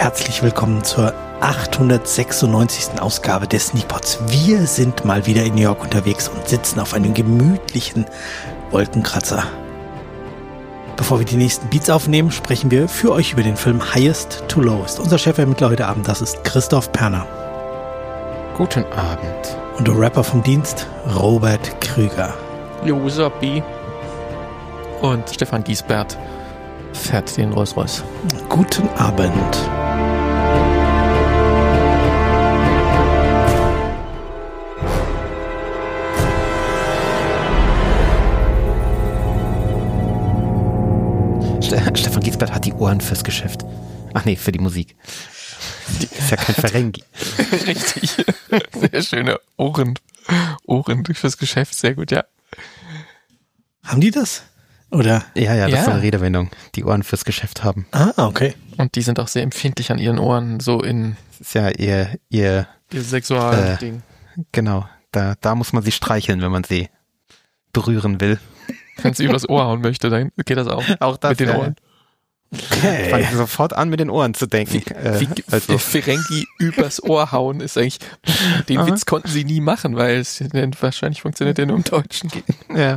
herzlich willkommen zur 896. Ausgabe des Sneakpods. Wir sind mal wieder in New York unterwegs und sitzen auf einem gemütlichen Wolkenkratzer. Bevor wir die nächsten Beats aufnehmen, sprechen wir für euch über den Film Highest to Lowest. Unser Chefermittler heute Abend, das ist Christoph Perner. Guten Abend. Und der Rapper vom Dienst, Robert Krüger. Jo, Sappi. Und Stefan Giesbert fährt den Rolls-Royce. Guten Abend. Stefan Giesbert hat die Ohren fürs Geschäft. Ach nee, für die Musik. Ist ja kein Ferengi. Richtig. Sehr schöne Ohren fürs Geschäft. Sehr gut, ja. Haben die das? Oder? Ja, das ist eine Redewendung. Die Ohren fürs Geschäft haben. Ah, okay. Und die sind auch sehr empfindlich an ihren Ohren, so in... Das ist ja ihr Sexualding. Genau. Da muss man sie streicheln, wenn man sie berühren will. Wenn sie übers Ohr hauen möchte, dann geht das auch. Auch das, mit den Ohren. Okay. Fange ich sofort an, mit den Ohren zu denken. Wie Ferengi übers Ohr hauen ist eigentlich, den Witz konnten sie nie machen, weil es wahrscheinlich funktioniert der nur im Deutschen. Ja.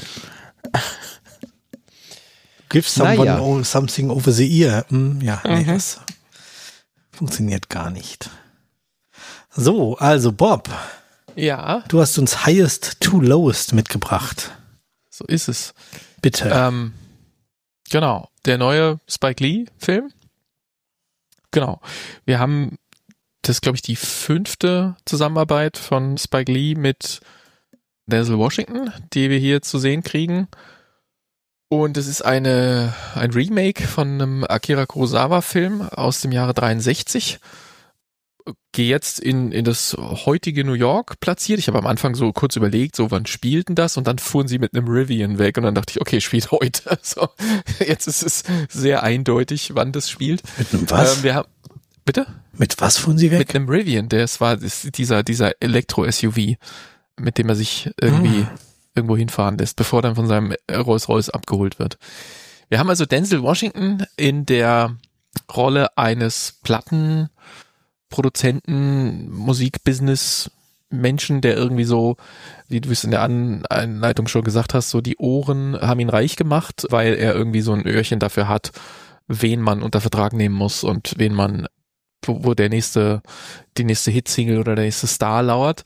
Give someone something over the ear. Das funktioniert gar nicht. So, also Bob. Ja. Du hast uns Highest to Lowest mitgebracht. So ist es. Bitte. Genau, der neue Spike Lee-Film. Genau. Wir haben, das ist, glaube ich, die 5. Zusammenarbeit von Spike Lee mit Denzel Washington, die wir hier zu sehen kriegen. Und es ist ein Remake von einem Akira Kurosawa-Film aus dem Jahre 63. Gehe jetzt in das heutige New York platziert. Ich habe am Anfang so kurz überlegt, so wann spielt denn das? Und dann fuhren sie mit einem Rivian weg und dann dachte ich, okay, spielt heute. So, jetzt ist es sehr eindeutig, wann das spielt. Mit einem was? Bitte? Mit was fuhren sie weg? Mit einem Rivian. Das ist dieser Elektro-SUV, mit dem er sich irgendwie irgendwo hinfahren lässt, bevor dann von seinem Rolls-Royce abgeholt wird. Wir haben also Denzel Washington in der Rolle eines Plattenproduzenten, Musikbusiness-Menschen, der irgendwie so, wie du es in der Einleitung schon gesagt hast, so die Ohren haben ihn reich gemacht, weil er irgendwie so ein Öhrchen dafür hat, wen man unter Vertrag nehmen muss und wen man, wo die nächste Hitsingle oder der nächste Star lauert.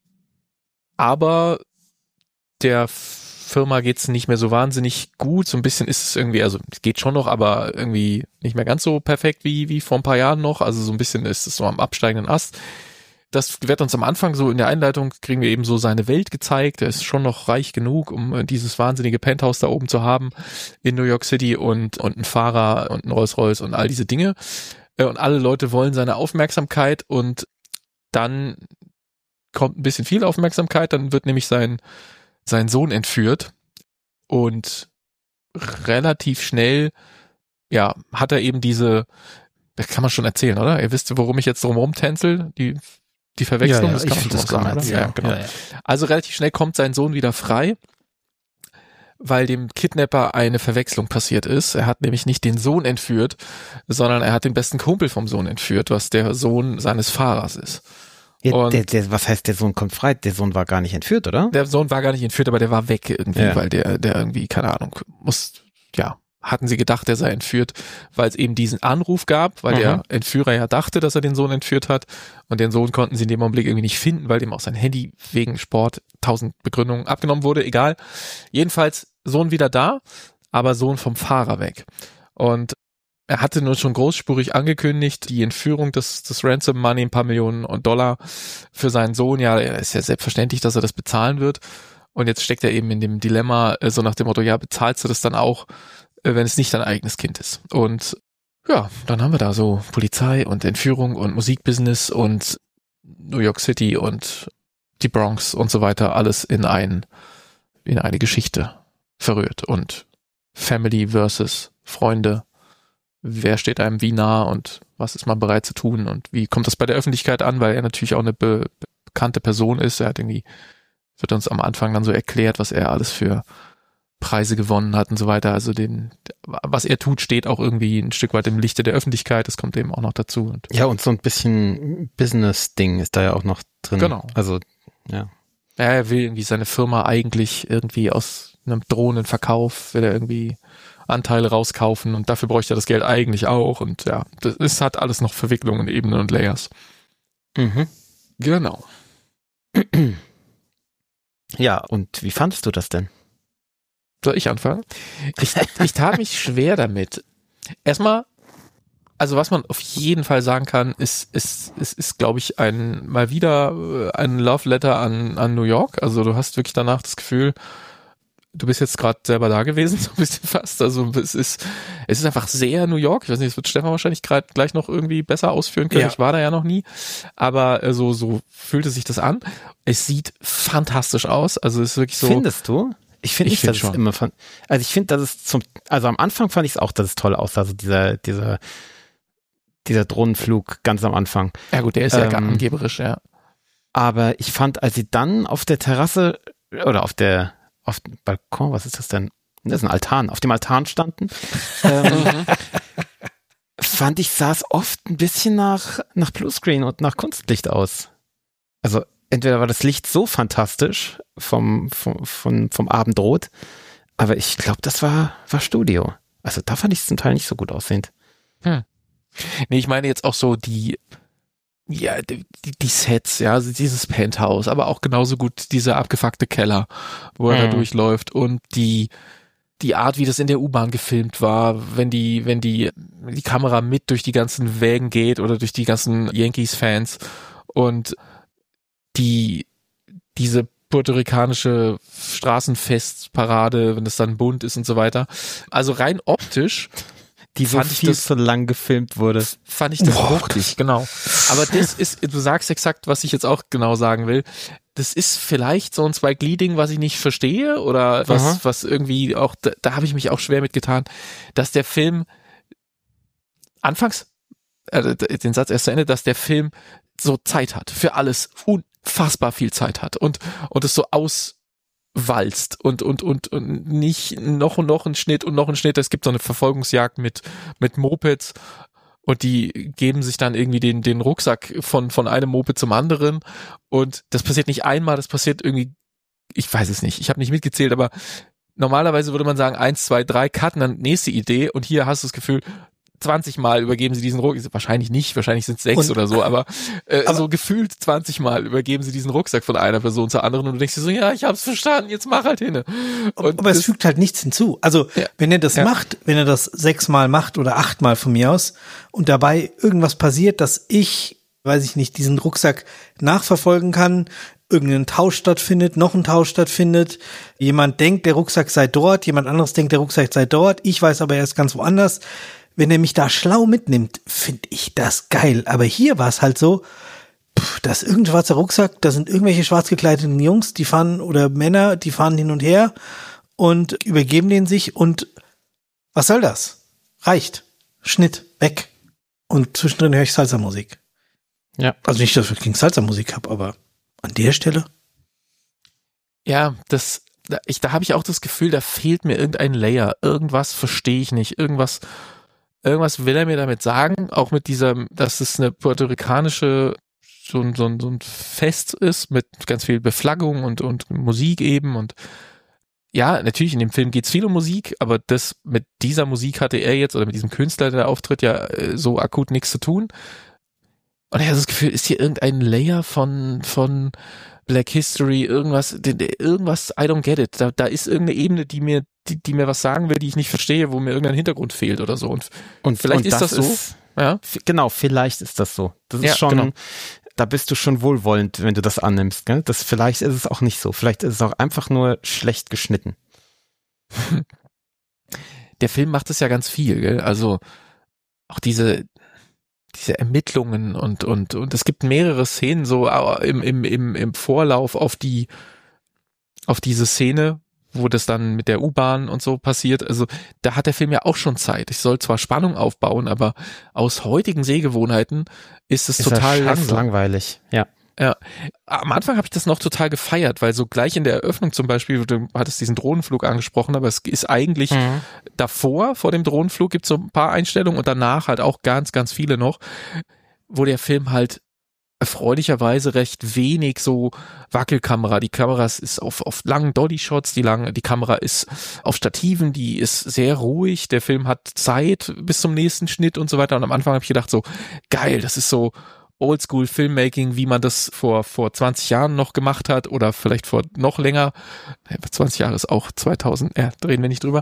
Aber der Firma geht's nicht mehr so wahnsinnig gut. So ein bisschen ist es irgendwie, also es geht schon noch, aber irgendwie nicht mehr ganz so perfekt wie vor ein paar Jahren noch. Also so ein bisschen ist es so am absteigenden Ast. Das wird uns am Anfang so in der Einleitung, kriegen wir eben so seine Welt gezeigt. Er ist schon noch reich genug, um dieses wahnsinnige Penthouse da oben zu haben in New York City und einen Fahrer und einen Rolls-Royce und all diese Dinge. Und alle Leute wollen seine Aufmerksamkeit und dann kommt ein bisschen viel Aufmerksamkeit. Dann wird nämlich sein Sohn entführt und relativ schnell, ja, hat er eben das kann man schon erzählen, oder? Ihr wisst, worum ich jetzt drumherum tänzel, die Verwechslung, ja, das kann man schon sagen, oder? Ja, genau. Ja. Also relativ schnell kommt sein Sohn wieder frei, weil dem Kidnapper eine Verwechslung passiert ist. Er hat nämlich nicht den Sohn entführt, sondern er hat den besten Kumpel vom Sohn entführt, was der Sohn seines Fahrers ist. Ja, was heißt, der Sohn kommt frei? Der Sohn war gar nicht entführt, oder? Der Sohn war gar nicht entführt, aber der war weg irgendwie, weil der irgendwie, keine Ahnung, hatten sie gedacht, der sei entführt, weil es eben diesen Anruf gab, weil der Entführer ja dachte, dass er den Sohn entführt hat und den Sohn konnten sie in dem Augenblick irgendwie nicht finden, weil dem auch sein Handy wegen Sport 1000 Begründungen abgenommen wurde, egal. Jedenfalls Sohn wieder da, aber Sohn vom Fahrer weg. Und er hatte nur schon großspurig angekündigt, die Entführung des Ransom Money, ein paar Millionen $, für seinen Sohn. Ja, ist ja selbstverständlich, dass er das bezahlen wird. Und jetzt steckt er eben in dem Dilemma, so nach dem Motto, ja, bezahlst du das dann auch, wenn es nicht dein eigenes Kind ist. Und ja, dann haben wir da so Polizei und Entführung und Musikbusiness und New York City und die Bronx und so weiter, alles in eine Geschichte verrührt. Und Family versus Freunde. Wer steht einem wie nah und was ist man bereit zu tun und wie kommt das bei der Öffentlichkeit an, weil er natürlich auch eine bekannte Person ist. Wird uns am Anfang dann so erklärt, was er alles für Preise gewonnen hat und so weiter. Also was er tut, steht auch irgendwie ein Stück weit im Lichte der Öffentlichkeit. Das kommt eben auch noch dazu. Und ja, und so ein bisschen Business-Ding ist da ja auch noch drin. Genau. Also, ja. Ja, er will irgendwie seine Firma eigentlich irgendwie aus einem drohenden Verkauf, will er irgendwie Anteile rauskaufen und dafür bräuchte er das Geld eigentlich auch. Und ja, es hat alles noch Verwicklungen, Ebenen und Layers. Mhm. Genau. Ja, und wie fandest du das denn? Soll ich anfangen? Ich tat mich schwer damit. Erstmal, also was man auf jeden Fall sagen kann, ist glaube ich, mal wieder ein Love Letter an New York. Also du hast wirklich danach das Gefühl, du bist jetzt gerade selber da gewesen, so ein bisschen fast. Also es ist einfach sehr New York. Ich weiß nicht, das wird Stefan wahrscheinlich gleich noch irgendwie besser ausführen können. Ja. Ich war da ja noch nie. Aber so fühlte sich das an. Es sieht fantastisch aus. Also es ist wirklich so. Findest du? Ich finde nicht, dass es immer also ich finde, dass es also am Anfang fand ich es auch, dass es toll aussah. Also dieser Drohnenflug ganz am Anfang. Ja gut, der ist ja gar angeberisch, ja. Aber ich fand, als sie dann auf der Terrasse oder auf dem Balkon, was ist das denn? Das ist ein Altan, auf dem Altan standen, fand ich, sah es oft ein bisschen nach Bluescreen und nach Kunstlicht aus. Also entweder war das Licht so fantastisch vom Abendrot, aber ich glaube, das war Studio. Also da fand ich es zum Teil nicht so gut aussehend. Nee, ich meine jetzt auch so die Sets, ja, also dieses Penthouse, aber auch genauso gut dieser abgefuckte Keller, wo er da durchläuft und die Art, wie das in der U-Bahn gefilmt war, wenn die Kamera mit durch die ganzen Wägen geht oder durch die ganzen Yankees-Fans und diese puerto-ricanische Straßenfestparade, wenn es dann bunt ist und so weiter. Also rein optisch die so viel zu lang gefilmt wurde. Fand ich das wuchtig, genau. Aber das ist, du sagst exakt, was ich jetzt auch genau sagen will. Das ist vielleicht so ein Zwei-Glied-Ding, was ich nicht verstehe oder was irgendwie auch, da habe ich mich auch schwer mitgetan, dass der Film anfangs, den Satz erst zu Ende, dass der Film so Zeit hat, für alles unfassbar viel Zeit hat und es so auswalzt und nicht noch ein Schnitt und noch ein Schnitt. Es gibt so eine Verfolgungsjagd mit Mopeds und die geben sich dann irgendwie den Rucksack von einem Moped zum anderen und das passiert nicht einmal, das passiert irgendwie, ich weiß es nicht, ich habe nicht mitgezählt, aber normalerweise würde man sagen 1, 2, 3, cutten, dann nächste Idee und hier hast du das Gefühl, 20 Mal übergeben sie diesen Rucksack, wahrscheinlich nicht, wahrscheinlich sind es 6 oder so, aber so gefühlt 20 Mal übergeben sie diesen Rucksack von einer Person zur anderen und du denkst dir so, ja, ich hab's verstanden, jetzt mach halt hin. Aber es fügt halt nichts hinzu. Also, wenn er das macht, wenn er das 6 Mal macht oder 8 Mal von mir aus und dabei irgendwas passiert, dass ich, weiß ich nicht, diesen Rucksack nachverfolgen kann, irgendein Tausch stattfindet, noch ein Tausch stattfindet, jemand denkt, der Rucksack sei dort, jemand anderes denkt, der Rucksack sei dort, ich weiß aber, er ist ganz woanders. Wenn er mich da schlau mitnimmt, finde ich das geil. Aber hier war es halt so, das ist irgendein schwarzer Rucksack, da sind irgendwelche schwarz gekleideten Jungs, die fahren, oder Männer, die fahren hin und her und übergeben den sich und was soll das? Reicht. Schnitt, weg. Und zwischendrin höre ich Salsa-Musik. Ja. Also nicht, dass ich gegen Salsa-Musik habe, aber an der Stelle? Ja, da habe ich auch das Gefühl, da fehlt mir irgendein Layer. Irgendwas verstehe ich nicht. Irgendwas will er mir damit sagen, auch mit dass es eine puerto-ricanische, so ein Fest ist mit ganz viel Beflaggung und Musik eben und ja, natürlich in dem Film geht's viel um Musik, aber das mit dieser Musik hatte er jetzt oder mit diesem Künstler, der auftritt, ja so akut nichts zu tun. Und ich habe das Gefühl, ist hier irgendein Layer von Black History, irgendwas, I don't get it. Da ist irgendeine Ebene, die mir was sagen will, die ich nicht verstehe, wo mir irgendein Hintergrund fehlt oder so. Und vielleicht ist das so. Ja? Genau, vielleicht ist das so. Das ist schon, genau. Da bist du schon wohlwollend, wenn du das annimmst. Gell? Vielleicht ist es auch nicht so. Vielleicht ist es auch einfach nur schlecht geschnitten. Der Film macht es ja ganz viel, gell? Also auch diese Ermittlungen und es gibt mehrere Szenen so im Vorlauf auf diese Szene, wo das dann mit der U-Bahn und so passiert. Also da hat der Film ja auch schon Zeit. Ich soll zwar Spannung aufbauen, aber aus heutigen Sehgewohnheiten ist es total langweilig. Ja. Ja. Am Anfang habe ich das noch total gefeiert, weil so gleich in der Eröffnung zum Beispiel, du hattest diesen Drohnenflug angesprochen, aber es ist eigentlich davor, vor dem Drohnenflug gibt es so ein paar Einstellungen und danach halt auch ganz, ganz viele noch, wo der Film halt erfreulicherweise recht wenig so Wackelkamera. Die Kamera ist auf langen Dolly-Shots, die Kamera ist auf Stativen, die ist sehr ruhig. Der Film hat Zeit bis zum nächsten Schnitt und so weiter. Und am Anfang habe ich gedacht so, geil, das ist so Oldschool-Filmmaking, wie man das vor 20 Jahren noch gemacht hat oder vielleicht vor noch länger. 20 Jahre ist auch 2000, drehen wir nicht drüber.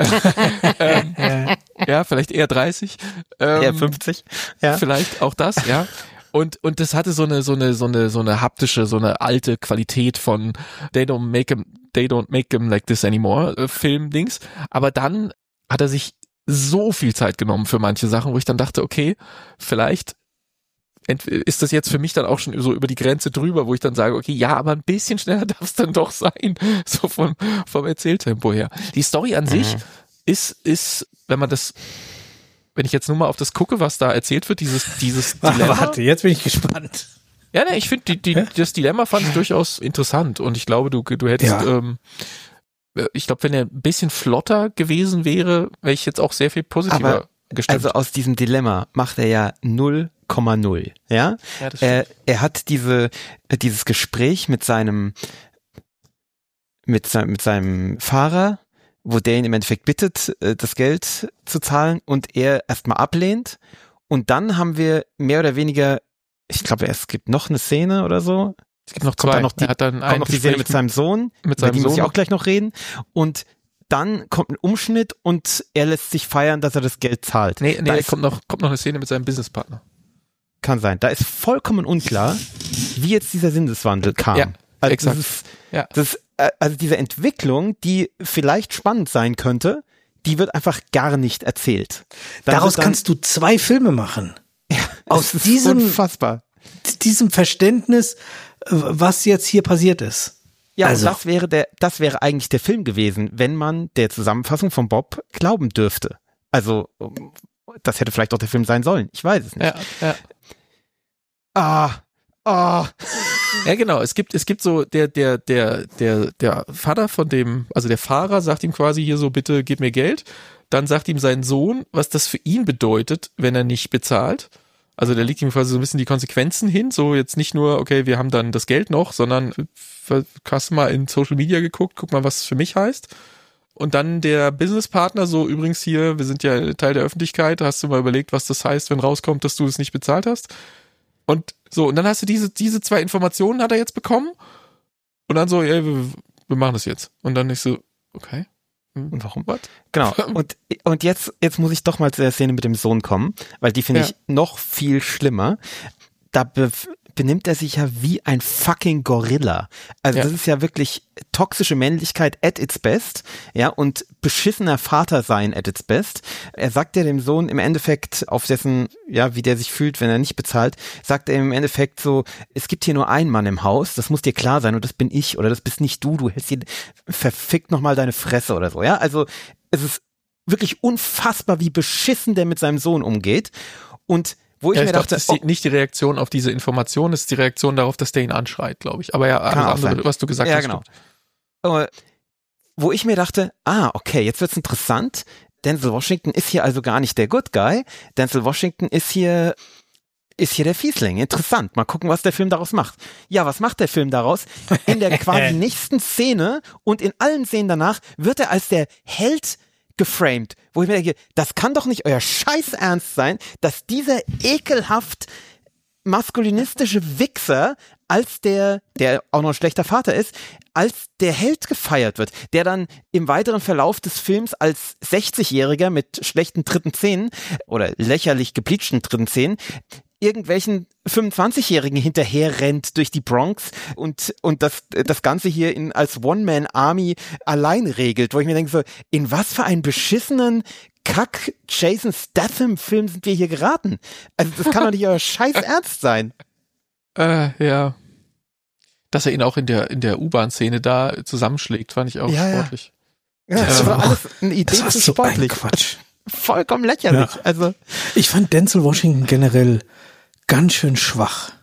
Ja, vielleicht eher 30. Eher 50. Ja. Vielleicht auch das, ja. Und das hatte so eine haptische, so eine alte Qualität von They don't make them like this anymore Film-Dings. Aber dann hat er sich so viel Zeit genommen für manche Sachen, wo ich dann dachte, okay, vielleicht ist das jetzt für mich dann auch schon so über die Grenze drüber, wo ich dann sage, okay, ja, aber ein bisschen schneller darf es dann doch sein, so vom Erzähltempo her. Die Story an sich ist, wenn ich jetzt nur mal auf das gucke, was da erzählt wird, dieses Dilemma. Warte, jetzt bin ich gespannt. Ja, ne, ich finde das Dilemma fand ich durchaus interessant und ich glaube, du hättest, ich glaube, wenn er ein bisschen flotter gewesen wäre, wäre ich jetzt auch sehr viel positiver gestimmt. Also aus diesem Dilemma macht er ja 0,0, ja? Ja, das stimmt. Er hat dieses Gespräch mit seinem Fahrer, wo der ihn im Endeffekt bittet, das Geld zu zahlen und er erstmal ablehnt. Und dann haben wir mehr oder weniger, ich glaube, es gibt noch eine Szene oder so. Es gibt noch zwei. Er hat dann noch die Szene mit seinem Sohn, über die muss ich auch gleich noch reden. Und dann kommt ein Umschnitt und er lässt sich feiern, dass er das Geld zahlt. Nee, kommt noch eine Szene mit seinem Businesspartner. Kann sein. Da ist vollkommen unklar, wie jetzt dieser Sinneswandel kam. Ja, also exakt. Also diese Entwicklung, die vielleicht spannend sein könnte, die wird einfach gar nicht erzählt. Daraus kannst du 2 Filme machen. Ja, aus unfassbar. Diesem Verständnis, was jetzt hier passiert ist. Ja, also. Das wäre eigentlich der Film gewesen, wenn man der Zusammenfassung von Bob glauben dürfte. Also, das hätte vielleicht auch der Film sein sollen. Ich weiß es nicht. Ja. Ja, genau. Es gibt so der Vater von dem, also der Fahrer sagt ihm quasi hier so, bitte gib mir Geld. Dann sagt ihm sein Sohn, was das für ihn bedeutet, wenn er nicht bezahlt. Also der legt ihm quasi so ein bisschen die Konsequenzen hin. So jetzt nicht nur, okay, wir haben dann das Geld noch, sondern hast du mal in Social Media geguckt, guck mal, was es für mich heißt. Und dann der Businesspartner so, übrigens hier, wir sind ja Teil der Öffentlichkeit, hast du mal überlegt, was das heißt, wenn rauskommt, dass du es nicht bezahlt hast? Und so, und dann hast du diese 2 Informationen hat er jetzt bekommen und dann so, ey, wir machen das jetzt. Und dann ich so, okay. Und warum? Was? Genau. Und jetzt muss ich doch mal zu der Szene mit dem Sohn kommen, weil die finde ich noch viel schlimmer. Da benimmt er sich ja wie ein fucking Gorilla. Also das ist ja wirklich toxische Männlichkeit at its best, ja, und beschissener Vatersein at its best. Er sagt ja dem Sohn im Endeffekt auf dessen, ja, wie der sich fühlt, wenn er nicht bezahlt, sagt er im Endeffekt so, es gibt hier nur einen Mann im Haus, das muss dir klar sein und das bin ich oder das bist nicht du hältst hier verfickt nochmal deine Fresse oder so, ja. Also es ist wirklich unfassbar, wie beschissen der mit seinem Sohn umgeht und wo ich mir dachte, das ist nicht die Reaktion auf diese Information, das ist die Reaktion darauf, dass der ihn anschreit, glaube ich. Aber ja, alles andere, was du gesagt hast. Ja, genau. Wo ich mir dachte, okay, jetzt wird's interessant. Denzel Washington ist hier also gar nicht der Good Guy. Denzel Washington ist hier der Fiesling. Interessant. Mal gucken, was der Film daraus macht. Ja, was macht der Film daraus? In der quasi nächsten Szene und in allen Szenen danach wird er als der Held geframed, wo ich mir denke, das kann doch nicht euer Scheiß Ernst sein, dass dieser ekelhaft maskulinistische Wichser als der auch noch ein schlechter Vater ist, als der Held gefeiert wird, der dann im weiteren Verlauf des Films als 60-Jähriger mit schlechten dritten Zähnen oder lächerlich gebleachten dritten Zähnen irgendwelchen 25-Jährigen hinterher rennt durch die Bronx und das Ganze hier als One-Man-Army allein regelt, wo ich mir denke so, in was für einen beschissenen Kack Jason Statham-Film sind wir hier geraten? Also das kann doch nicht euer Scheiß Ernst sein. Ja. Dass er ihn auch in der U-Bahn-Szene da zusammenschlägt, fand ich auch sportlich. Ja, das war alles eine Idee zu sportlich. Quatsch. Vollkommen lächerlich. Ja. Also ich fand Denzel Washington generell ganz schön schwach.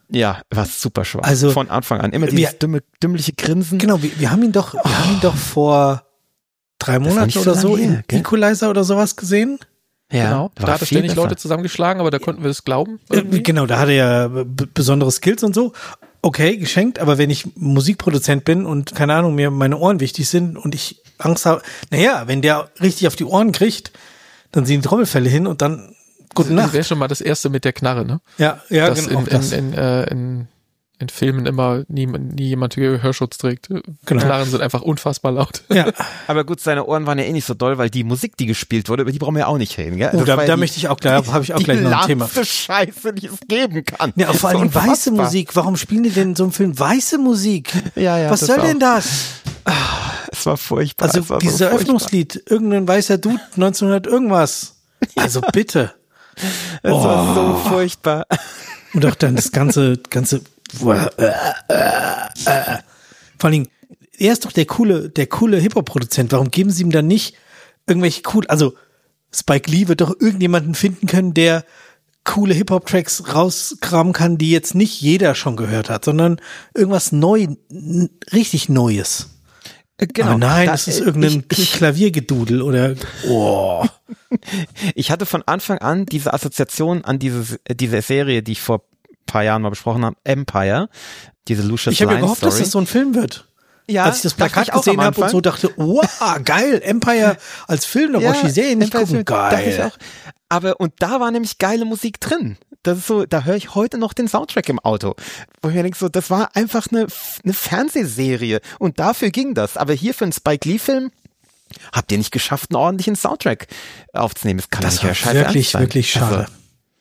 Ja, war super schwach. Also, von Anfang an. Immer dieses dümmliche Grinsen. Genau, wir haben ihn doch vor 3 Monaten oder so in Equalizer oder sowas gesehen. Ja, genau. Da hat er ständig Leute zusammengeschlagen, aber da konnten wir das glauben. Genau, da hatte er ja besondere Skills und so. Okay, geschenkt, aber wenn ich Musikproduzent bin und, keine Ahnung, mir meine Ohren wichtig sind und ich Angst habe, wenn der richtig auf die Ohren kriegt, dann sind die Trommelfälle hin und dann gute Nacht. Das wäre schon mal das Erste mit der Knarre, ne? Ja, dass genau. in Filmen immer nie jemand Gehörschutz trägt. Genau. Knarren sind einfach unfassbar laut. Ja. Aber gut, seine Ohren waren ja eh nicht so doll, weil die Musik, die gespielt wurde, über die brauchen wir ja auch nicht reden. Gell? Oh, da möchte ich auch gleich, habe ich auch gleich noch ein Thema. Die Scheiße, die es geben kann. Ja, vor allem weiße Musik. Warum spielen die denn in so einem Film weiße Musik? Ja. Was soll denn das? Es war furchtbar. Also dieses Eröffnungslied, irgendein weißer Dude, 1900 irgendwas. Also bitte. Es war so furchtbar. Und auch dann das ganze vor allem, er ist doch der coole Hip-Hop-Produzent. Warum geben sie ihm dann nicht irgendwelche also Spike Lee wird doch irgendjemanden finden können, der coole Hip-Hop-Tracks rauskramen kann, die jetzt nicht jeder schon gehört hat, sondern irgendwas richtig Neues. Genau. Aber nein, das ist irgendein Klaviergedudel oder Ich hatte von Anfang an diese Assoziation an diese Serie, die ich vor ein paar Jahren mal besprochen habe, Empire, diese Lucius Ich habe ja Lyon gehofft, Story. dass das so ein Film wird. Ja, als ich das Plakat gesehen habe und so dachte, wow, geil, Empire als Film, da brauche ich die Serie nicht gucken, geil. Aber, und da war nämlich geile Musik drin. Das ist so, da höre ich heute noch den Soundtrack im Auto. Wo ich mir denke, so, das war einfach eine Fernsehserie. Und dafür ging das. Aber hier für einen Spike Lee-Film habt ihr nicht geschafft, einen ordentlichen Soundtrack aufzunehmen. Das kann das nicht scheiße wirklich, wirklich schade. Also,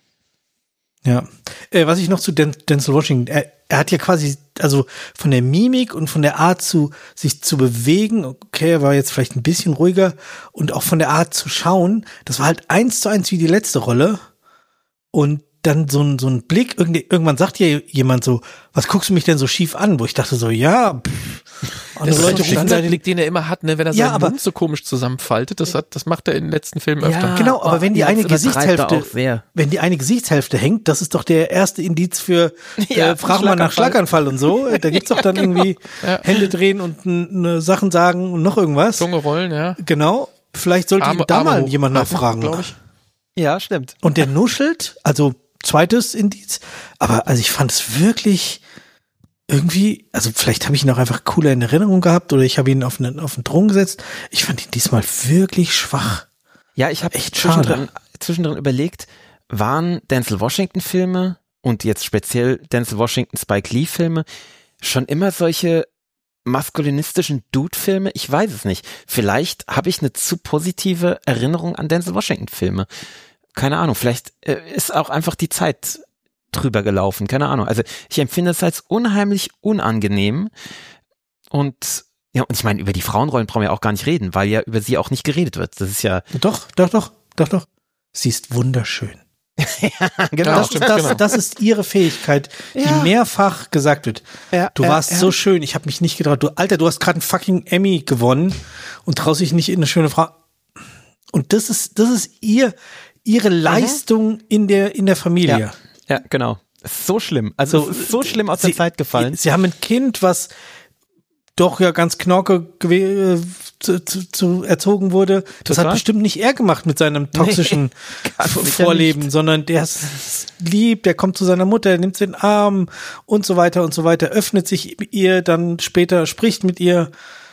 ja. Was ich noch zu Denzel Washington, er hat ja quasi, also von der Mimik und von der Art sich zu bewegen, okay, er war jetzt vielleicht ein bisschen ruhiger und auch von der Art zu schauen, das war halt 1:1 wie die letzte Rolle und dann so ein Blick, irgendwann sagt ja jemand so, was guckst du mich denn so schief an? Wo ich dachte so, ja, andere Leute rufen seinen Blick, den er immer hat, ne, wenn er seinen Mund so komisch zusammenfaltet, das macht er in den letzten Filmen öfter. Genau, aber wenn die eine Gesichtshälfte hängt, das ist doch der erste Indiz für frag mal nach Schlaganfall und so. Da gibt's doch dann irgendwie Hände drehen und Sachen sagen und noch irgendwas. Zunge rollen, ja. Genau. Vielleicht sollte ihn da mal jemand nachfragen. Glaube ich. Ja, stimmt. Und der nuschelt, also zweites Indiz, aber also ich fand es wirklich irgendwie, also vielleicht habe ich ihn auch einfach cooler in Erinnerung gehabt oder ich habe ihn auf einen Thron gesetzt. Ich fand ihn diesmal wirklich schwach. Ja, ich habe echt zwischendrin überlegt, waren Denzel Washington Filme und jetzt speziell Denzel Washington Spike Lee Filme schon immer solche maskulinistischen Dude-Filme? Ich weiß es nicht. Vielleicht habe ich eine zu positive Erinnerung an Denzel Washington Filme. Keine Ahnung, vielleicht ist auch einfach die Zeit drüber gelaufen, keine Ahnung. Also ich empfinde es als unheimlich unangenehm und ich meine, über die Frauenrollen brauchen wir auch gar nicht reden, weil ja über sie auch nicht geredet wird. Das ist ja... Doch. Sie ist wunderschön. Ja, genau. Das ist ihre Fähigkeit, die mehrfach gesagt wird. Du warst so schön, ich habe mich nicht getraut. Du hast gerade einen fucking Emmy gewonnen und traust dich nicht in eine schöne Frau. Und das ist ihre Leistung in der Familie. Ja, genau. So schlimm. Also es ist so schlimm aus der Zeit gefallen. Sie haben ein Kind, was doch ja ganz knorke zu erzogen wurde. Das hat bestimmt nicht er gemacht mit seinem toxischen Vorleben, sondern der ist lieb, der kommt zu seiner Mutter, nimmt sie in den Arm und so weiter, öffnet sich ihr, dann später spricht mit ihr.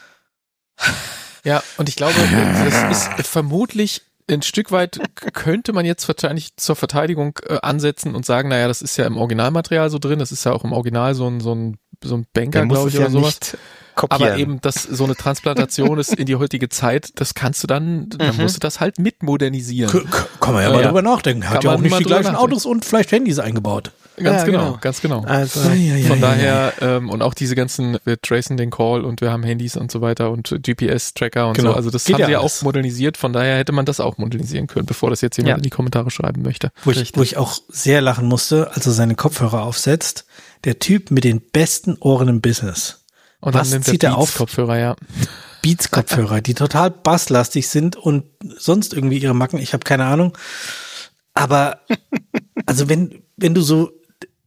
Ja, und ich glaube, das ist vermutlich ein Stück weit könnte man jetzt wahrscheinlich zur Verteidigung ansetzen und sagen, naja, das ist ja im Originalmaterial so drin, das ist ja auch im Original so ein Banker, glaube ich, oder sowas. Kopieren. Aber eben, dass so eine Transplantation ist in die heutige Dann musst du das halt mitmodernisieren. Kann man ja mal drüber nachdenken. Hat ja auch nicht die gleichen Autos und vielleicht Handys eingebaut. Ganz genau. Also, von daher, und auch diese ganzen, wir tracen den Call und wir haben Handys und so weiter und GPS-Tracker und so. Also das haben sie ja auch modernisiert, von daher hätte man das auch modernisieren können, bevor das jetzt jemand in die Kommentare schreiben möchte. Wo ich auch sehr lachen musste, als er seine Kopfhörer aufsetzt, der Typ mit den besten Ohren im Business. Und dann nimmt zieht er auf? Beats-Kopfhörer, ja. Beats-Kopfhörer, die total basslastig sind und sonst irgendwie ihre Macken, ich habe keine Ahnung. Aber, also wenn du so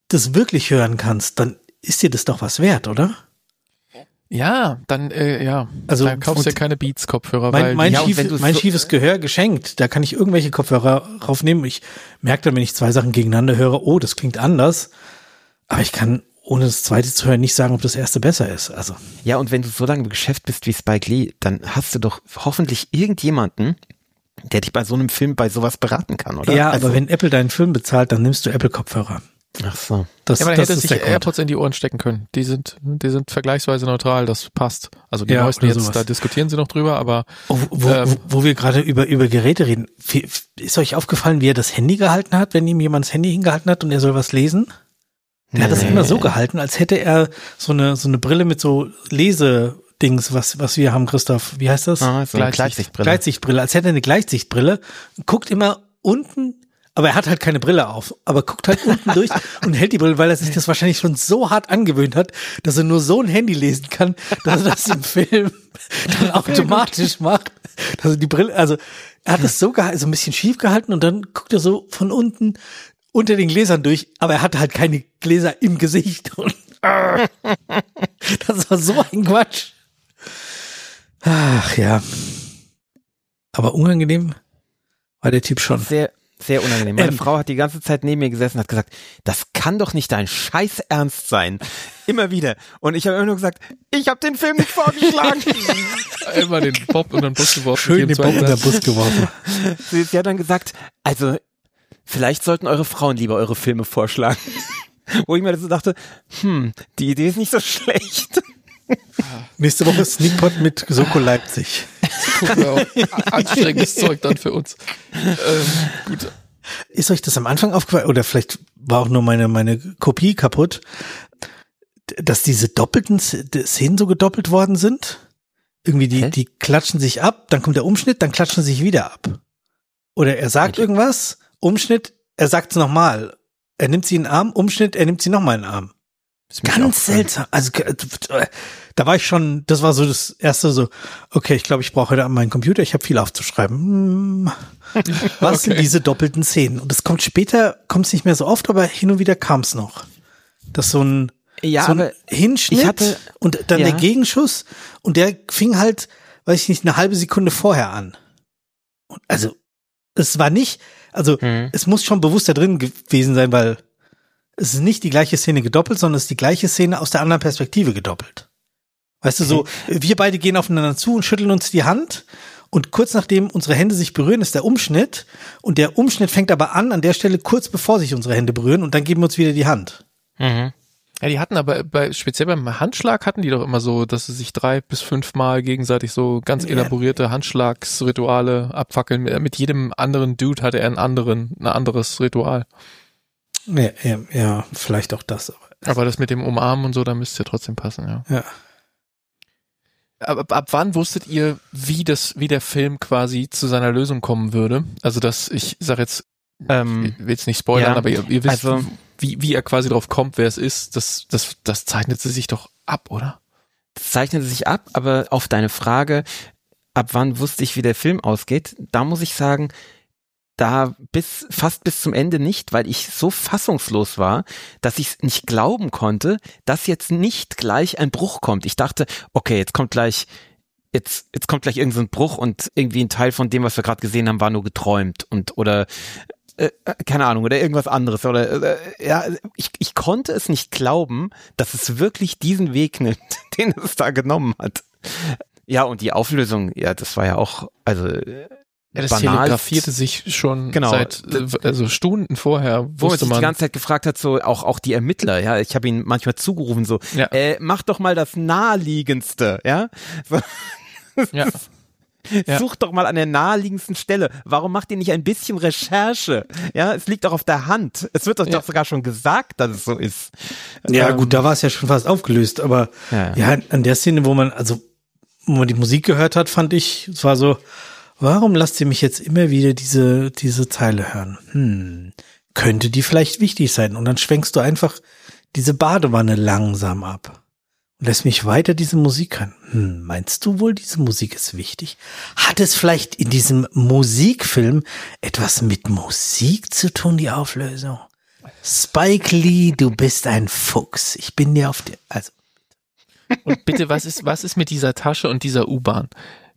das wirklich hören kannst, dann ist dir das doch was wert, oder? Ja, dann, Also, da kaufst du ja keine Beats-Kopfhörer, mein weil schiefes Gehör geschenkt, da kann ich irgendwelche Kopfhörer raufnehmen. Ich merke dann, wenn ich zwei Sachen gegeneinander höre, oh, das klingt anders. Aber ich kann, ohne das zweite zu hören, nicht sagen, ob das erste besser ist. Also. Ja, und wenn du so lange im Geschäft bist wie Spike Lee, dann hast du doch hoffentlich irgendjemanden, der dich bei so einem Film bei sowas beraten kann, oder? Ja, aber wenn Apple deinen Film bezahlt, dann nimmst du Apple-Kopfhörer. Ach so. Das, ja, aber das hätte ist sich der Grund. AirPods in die Ohren stecken können. Die sind vergleichsweise neutral, das passt. Also die Ja, neuesten oder jetzt, sowas. da diskutieren sie noch drüber, aber Wo wir gerade über Geräte reden, ist euch aufgefallen, wie er das Handy gehalten hat, wenn ihm jemand das Handy hingehalten hat und er soll was lesen? Der hat das immer so gehalten, als hätte er so eine Brille mit so Lesedings, was wir haben, Christoph. Wie heißt das? So eine Gleitsichtbrille. Gleitsichtbrille, als hätte er eine Gleitsichtbrille, guckt immer unten, aber er hat halt keine Brille auf, aber guckt halt unten durch und hält die Brille, weil er sich das wahrscheinlich schon so hart angewöhnt hat, dass er nur so ein Handy lesen kann, dass er das im Film dann automatisch macht. Also die Brille, also er hat das so gehalten, so ein bisschen schief gehalten und dann guckt er so von unten unter den Gläsern durch, aber er hatte halt keine Gläser im Gesicht. Und das war so ein Quatsch. Ach ja. Aber unangenehm war der Typ schon. Sehr, sehr unangenehm. Meine Frau hat die ganze Zeit neben mir gesessen und hat gesagt, das kann doch nicht dein Scheiß Ernst sein. Immer wieder. Und ich habe immer nur gesagt, ich habe den Film nicht vorgeschlagen. immer den Bob unter den Bus geworfen. Schön den Bob unter den Bus geworfen. Sie hat dann gesagt, also vielleicht sollten eure Frauen lieber eure Filme vorschlagen. Wo ich mir so dachte, die Idee ist nicht so schlecht. Nächste Woche Sneakpot mit Soko Leipzig. Anstrengendes Zeug dann für uns. Gut. Ist euch das am Anfang aufgefallen, oder vielleicht war auch nur meine Kopie kaputt, dass diese doppelten Szenen so gedoppelt worden sind? Irgendwie die klatschen sich ab, dann kommt der Umschnitt, dann klatschen sie sich wieder ab. Oder er sagt irgendwas, Umschnitt, er sagt es nochmal. Er nimmt sie in den Arm, Umschnitt, er nimmt sie nochmal in den Arm. Ganz seltsam. Also da war ich schon, das war so das erste so, okay, ich glaube, ich brauche heute an meinen Computer, ich habe viel aufzuschreiben. Was sind diese doppelten Szenen? Und das kommt später, kommt es nicht mehr so oft, aber hin und wieder kam es noch. Das so ein Hinschnitt und dann der Gegenschuss und der fing halt, weiß ich nicht, eine halbe Sekunde vorher an. Und also, es war nicht, es muss schon bewusst da drin gewesen sein, weil es ist nicht die gleiche Szene gedoppelt, sondern es ist die gleiche Szene aus der anderen Perspektive gedoppelt. Weißt du, so, wir beide gehen aufeinander zu und schütteln uns die Hand und kurz nachdem unsere Hände sich berühren, ist der Umschnitt und der Umschnitt fängt aber an der Stelle kurz bevor sich unsere Hände berühren und dann geben wir uns wieder die Hand. Mhm. Ja, die hatten aber speziell beim Handschlag hatten die doch immer so, dass sie sich 3 bis 5 Mal gegenseitig so ganz elaborierte Handschlagsrituale abfackeln. Mit jedem anderen Dude hatte er ein anderes Ritual. Ja, vielleicht auch das. Aber das mit dem Umarmen und so, da müsste ja trotzdem passen, ja. Aber ab wann wusstet ihr, wie der Film quasi zu seiner Lösung kommen würde? Also ich sag jetzt, ich will jetzt nicht spoilern, aber ihr wisst, also, wie er quasi drauf kommt, wer es ist, das zeichnet sie sich doch ab, oder? Das zeichnet sich ab, aber auf deine Frage, ab wann wusste ich, wie der Film ausgeht, da muss ich sagen, fast bis zum Ende nicht, weil ich so fassungslos war, dass ich es nicht glauben konnte, dass jetzt nicht gleich ein Bruch kommt. Ich dachte, okay, jetzt kommt gleich irgend so ein Bruch und irgendwie ein Teil von dem, was wir gerade gesehen haben, war nur geträumt oder keine Ahnung, oder irgendwas anderes. Oder ich konnte es nicht glauben, dass es wirklich diesen Weg nimmt, den es da genommen hat. Ja, und die Auflösung, ja, das war ja auch, also das telegrafierte sich schon seit Stunden vorher. Wo man sich die ganze Zeit gefragt hat, so auch die Ermittler, ja, ich habe ihn manchmal zugerufen, so, mach doch mal das Naheliegendste, ja. So. Ja. Such doch mal an der naheliegendsten Stelle. Warum macht ihr nicht ein bisschen Recherche? Ja, es liegt doch auf der Hand. Es wird euch doch sogar schon gesagt, dass es so ist. Ja, gut, da war es ja schon fast aufgelöst, aber an der Szene, wo man die Musik gehört hat, fand ich, es war so, warum lasst ihr mich jetzt immer wieder diese Zeile hören? Könnte die vielleicht wichtig sein? Und dann schwenkst du einfach diese Badewanne langsam ab und lässt mich weiter diese Musik hören. Meinst du wohl, diese Musik ist wichtig? Hat es vielleicht in diesem Musikfilm etwas mit Musik zu tun, die Auflösung? Spike Lee, du bist ein Fuchs. Ich bin dir auf der, also. Und bitte, was ist mit dieser Tasche und dieser U-Bahn?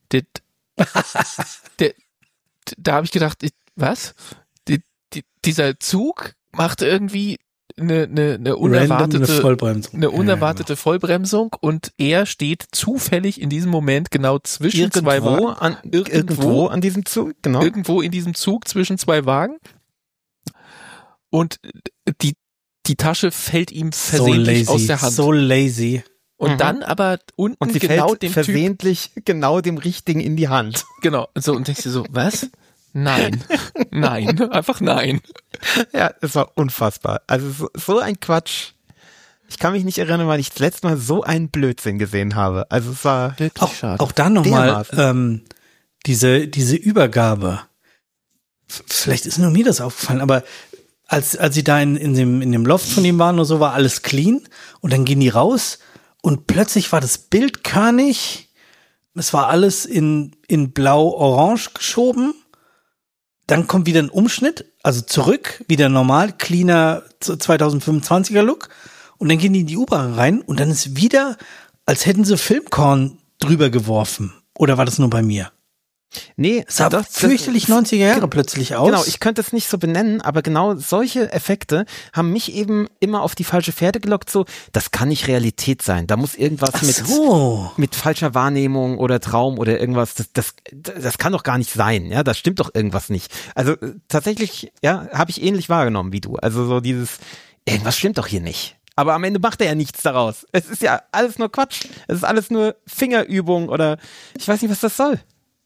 Da habe ich gedacht, was? Dieser Zug macht irgendwie eine unerwartete Vollbremsung und er steht zufällig in diesem Moment genau zwischen zwei Wagen. Irgendwo an diesem Zug, genau. Irgendwo in diesem Zug zwischen zwei Wagen. Und die Tasche fällt ihm versehentlich aus der Hand. So lazy. Und dann aber unten und sie genau fällt dem versehentlich genau dem Richtigen in die Hand. Genau. So, und denkst du so, was? Nein. Nein. Einfach nein. Ja, es war unfassbar. Also so ein Quatsch. Ich kann mich nicht erinnern, weil ich das letzte Mal so einen Blödsinn gesehen habe. Also es war wirklich schade. Auch da nochmal diese Übergabe. Vielleicht ist nur mir das aufgefallen, aber als sie da in dem Loft von ihm waren oder so, war alles clean und dann gehen die raus und plötzlich war das Bild körnig. Es war alles in blau-orange geschoben. Dann kommt wieder ein Umschnitt, also zurück, wieder normal, cleaner 2025er Look. Und dann gehen die in die U-Bahn rein und dann ist wieder, als hätten sie Filmkorn drüber geworfen. Oder war das nur bei mir? Nee, es sah fürchterlich 90er Jahre plötzlich aus. Genau, ich könnte es nicht so benennen, aber genau solche Effekte haben mich eben immer auf die falsche Fährte gelockt. So, das kann nicht Realität sein. Da muss irgendwas mit falscher Wahrnehmung oder Traum oder irgendwas. Das kann doch gar nicht sein. Ja, da stimmt doch irgendwas nicht. Also tatsächlich, ja, habe ich ähnlich wahrgenommen wie du. Also so irgendwas stimmt doch hier nicht. Aber am Ende macht er ja nichts daraus. Es ist ja alles nur Quatsch. Es ist alles nur Fingerübung oder ich weiß nicht, was das soll.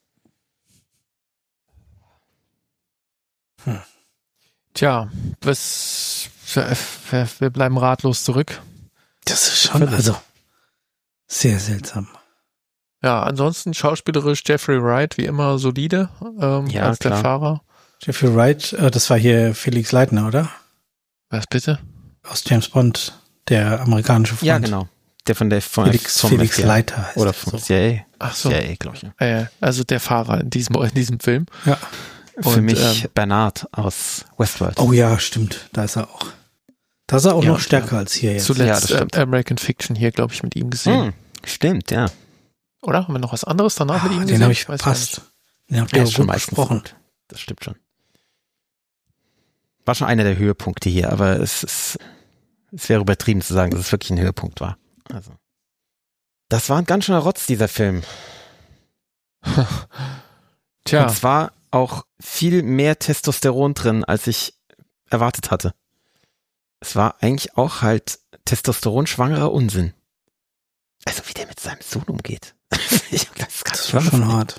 Tja, wir bleiben ratlos zurück. Das ist schon sehr seltsam. Ja, ansonsten schauspielerisch Jeffrey Wright wie immer solide als der Fahrer. Jeffrey Wright, das war hier Felix Leitner, oder? Was bitte? Aus James Bond, der amerikanische Freund. Ja, genau. Der von Felix Leiter heißt oder vom CIA. Ach so. CIA, glaube ich. Also der Fahrer in diesem Film. Ja. Für mich Bernard aus Westworld. Oh ja, stimmt. Da ist er auch. Da ist er auch noch stärker als hier jetzt. Zuletzt American Fiction hier, glaube ich, mit ihm gesehen. Stimmt, ja. Oder? Haben wir noch was anderes danach mit ihm gesehen? Den habe ich verpasst. Den habt ihr auch schon besprochen. Das stimmt schon. War schon einer der Höhepunkte hier, aber es wäre übertrieben zu sagen, dass es wirklich ein Höhepunkt war. Also, das war ein ganz schöner Rotz, dieser Film. Tja. Und zwar auch viel mehr Testosteron drin, als ich erwartet hatte. Es war eigentlich auch halt testosteronschwangerer Unsinn. Also wie der mit seinem Sohn umgeht. Das war schon hart.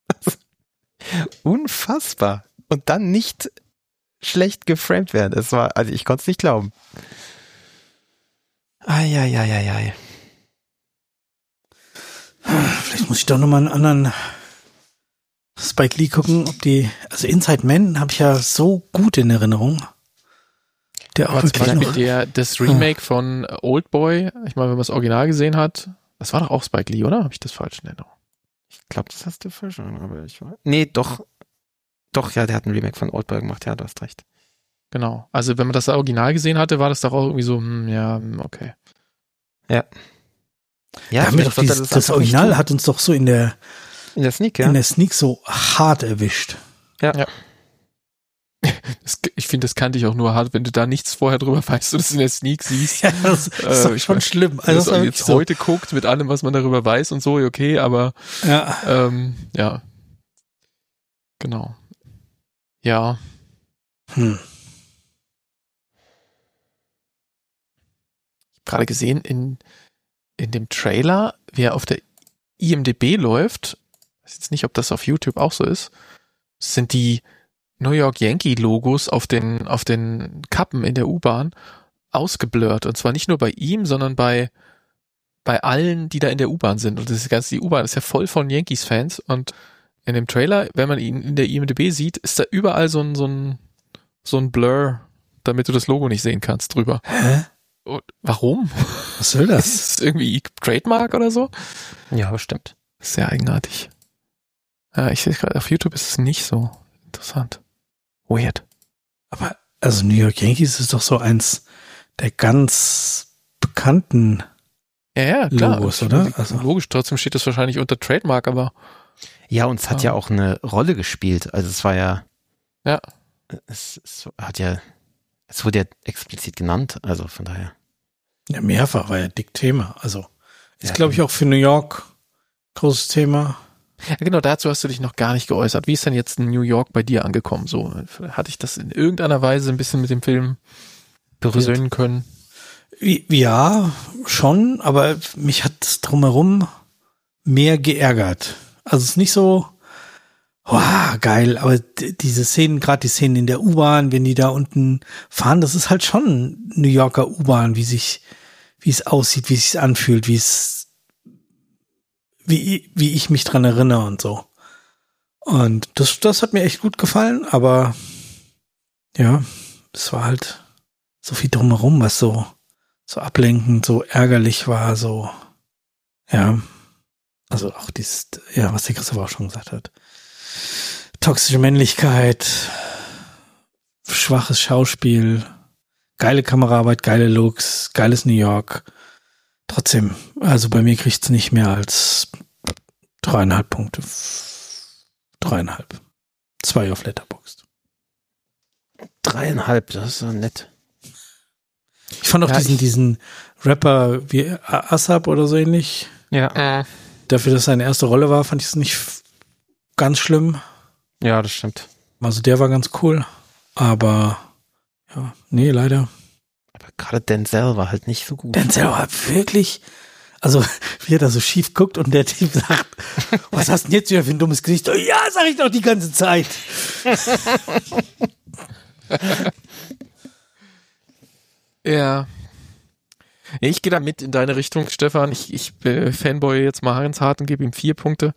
Unfassbar. Und dann nicht schlecht geframed werden. Also ich konnte es nicht glauben. Eieieiei. Vielleicht muss ich doch nochmal einen anderen Spike Lee gucken, also Inside Man habe ich ja so gut in Erinnerung. Der auch zum Beispiel das Remake von Oldboy, ich meine, wenn man das Original gesehen hat, das war doch auch Spike Lee, oder? Habe ich das falsch in Erinnerung? Ich glaube, das hast du falsch in Erinnerung, aber ich weiß. Nee, doch. Doch, ja, der hat ein Remake von Oldboy gemacht, ja, du hast recht. Genau. Also, wenn man das Original gesehen hatte, war das doch auch irgendwie so, okay. Ja. Ja, das Original hat uns doch so in der Sneak, ja. In der Sneak so hart erwischt. Ja. Ich finde, das kannte ich auch nur hart, wenn du da nichts vorher drüber weißt und es in der Sneak siehst. Ja, das ist doch schon schlimm. Also, wenn man jetzt heute guckt mit allem, was man darüber weiß und so, okay, aber ja. Genau. Ja. Ich habe gerade gesehen, in dem Trailer, wie er auf der IMDb läuft, ich weiß jetzt nicht, ob das auf YouTube auch so ist, sind die New York Yankee Logos auf den Kappen in der U-Bahn ausgeblurrt. Und zwar nicht nur bei ihm, sondern bei allen, die da in der U-Bahn sind. Und die U-Bahn ist ja voll von Yankees-Fans. Und in dem Trailer, wenn man ihn in der IMDb sieht, ist da überall so ein Blur, damit du das Logo nicht sehen kannst drüber. Hä? Und warum? Was soll das? Ist das irgendwie Trademark oder so? Ja, bestimmt. Sehr eigenartig. Ja, ich sehe gerade, auf YouTube ist es nicht so interessant. Weird. Aber Also New York Yankees ist doch so eins der ganz bekannten Ja, klar. Logos, oder? Also Logisch, trotzdem steht das wahrscheinlich unter Trademark, aber Ja, und es hat ja auch eine Rolle gespielt. Also es war ja, ja. es wurde ja explizit genannt, also von daher. ja, mehrfach war ja dick Thema. Also ist, glaube ich, auch für New York großes Thema. Ja, genau, dazu hast du dich noch gar nicht geäußert. Wie ist denn jetzt New York bei dir angekommen? So, hatte ich das in irgendeiner Weise ein bisschen mit dem Film versöhnen können? Ja, schon, aber mich hat es drumherum mehr geärgert. Also es ist nicht so, wow, geil, aber diese Szenen, gerade die Szenen in der U-Bahn, wenn die da unten fahren, das ist halt schon New Yorker U-Bahn, wie es aussieht, wie es sich anfühlt, wie ich mich dran erinnere und so. Und das hat mir echt gut gefallen, aber ja, es war halt so viel drumherum, was so ablenkend, so ärgerlich war, so, ja. Also auch was der Christoph auch schon gesagt hat. Toxische Männlichkeit, schwaches Schauspiel, geile Kameraarbeit, geile Looks, geiles New York. Trotzdem, also bei mir kriegt es nicht mehr als 3,5 Punkte. 3,5. 2 auf Letterboxd. 3,5, das ist so nett. Ich fand auch diesen Rapper wie ASAP oder so ähnlich. Ja. Dafür, dass seine erste Rolle war, fand ich es nicht ganz schlimm. Ja, das stimmt. Also der war ganz cool. Aber ja, nee, leider. Aber gerade Denzel war halt nicht so gut. Denzel war wirklich, also wie er da so schief guckt und der Typ sagt, was hast du denn jetzt wieder für ein dummes Gesicht? Oh, ja, sag ich doch die ganze Zeit. Ja. Ich gehe da mit in deine Richtung, Stefan. Ich fanboy jetzt mal ins Hart und gebe ihm 4 Punkte.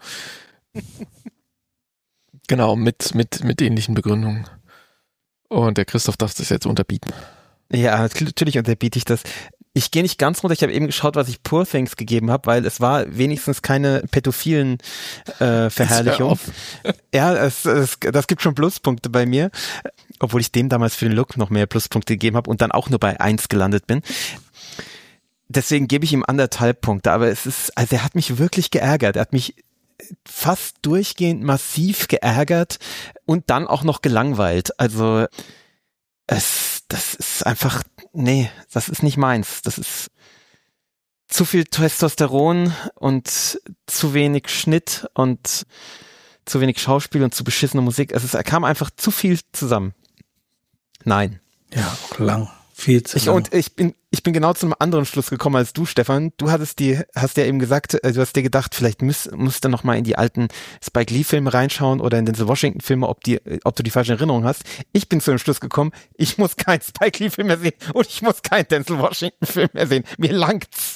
Genau, mit ähnlichen Begründungen. Und der Christoph darf das jetzt unterbieten. Ja, natürlich unterbiete ich das. Ich gehe nicht ganz runter. Ich habe eben geschaut, was ich Poor Things gegeben habe, weil es war wenigstens keine pädophilen Verherrlichung. Ja, das gibt schon Pluspunkte bei mir, obwohl ich dem damals für den Look noch mehr Pluspunkte gegeben habe und dann auch nur bei 1 gelandet bin. Deswegen gebe ich ihm 1,5 Punkte, aber also er hat mich wirklich geärgert. Er hat mich fast durchgehend massiv geärgert und dann auch noch gelangweilt. Also das ist einfach, nee, das ist nicht meins. Das ist zu viel Testosteron und zu wenig Schnitt und zu wenig Schauspiel und zu beschissene Musik. Er kam einfach zu viel zusammen. Nein. Ja, auch lang. Viel zu lang. Und ich bin genau zu einem anderen Schluss gekommen als du, Stefan. Du hast ja eben gesagt, du hast dir gedacht, vielleicht musst du noch mal in die alten Spike Lee Filme reinschauen oder in den Washington Filme, ob du die falsche Erinnerung hast. Ich bin zu dem Schluss gekommen, ich muss keinen Spike Lee Film mehr sehen und ich muss keinen Denzel Washington Film mehr sehen. Mir langt's.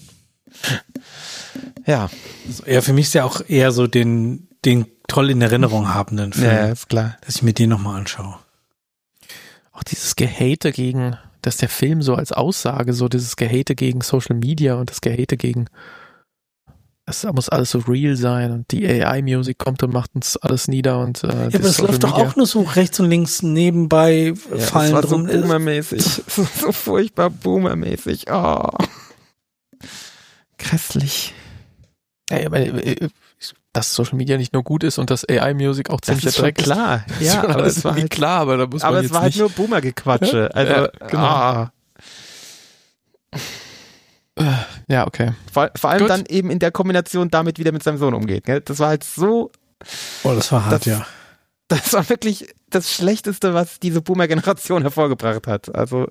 Ja. Also für mich ist ja auch eher so den toll in Erinnerung habenden Film. Ja, ist klar. Dass ich mir den nochmal anschaue. Auch dieses Gehate gegen, dass der Film so als Aussage, so dieses Gehate gegen Social Media und das Gehate gegen, es muss alles so real sein und die AI-Musik kommt und macht uns alles nieder und ja, aber das läuft doch auch nur so rechts und links nebenbei fallen das war drum. So boomermäßig. So furchtbar boomermäßig. Oh. Grässlich. Ja, aber dass Social Media nicht nur gut ist und dass AI-Musik auch ziemlich Dreck ist. Klar, ja, aber es war halt klar, aber da muss man aber jetzt es war halt nur Boomer-Gequatsche. Ja? Also, genau. Ja, okay. Vor allem dann eben in der Kombination damit, wie der mit seinem Sohn umgeht. Gell? Das war halt so. Oh, das war hart, ja. Das war wirklich das Schlechteste, was diese Boomer-Generation hervorgebracht hat. Also,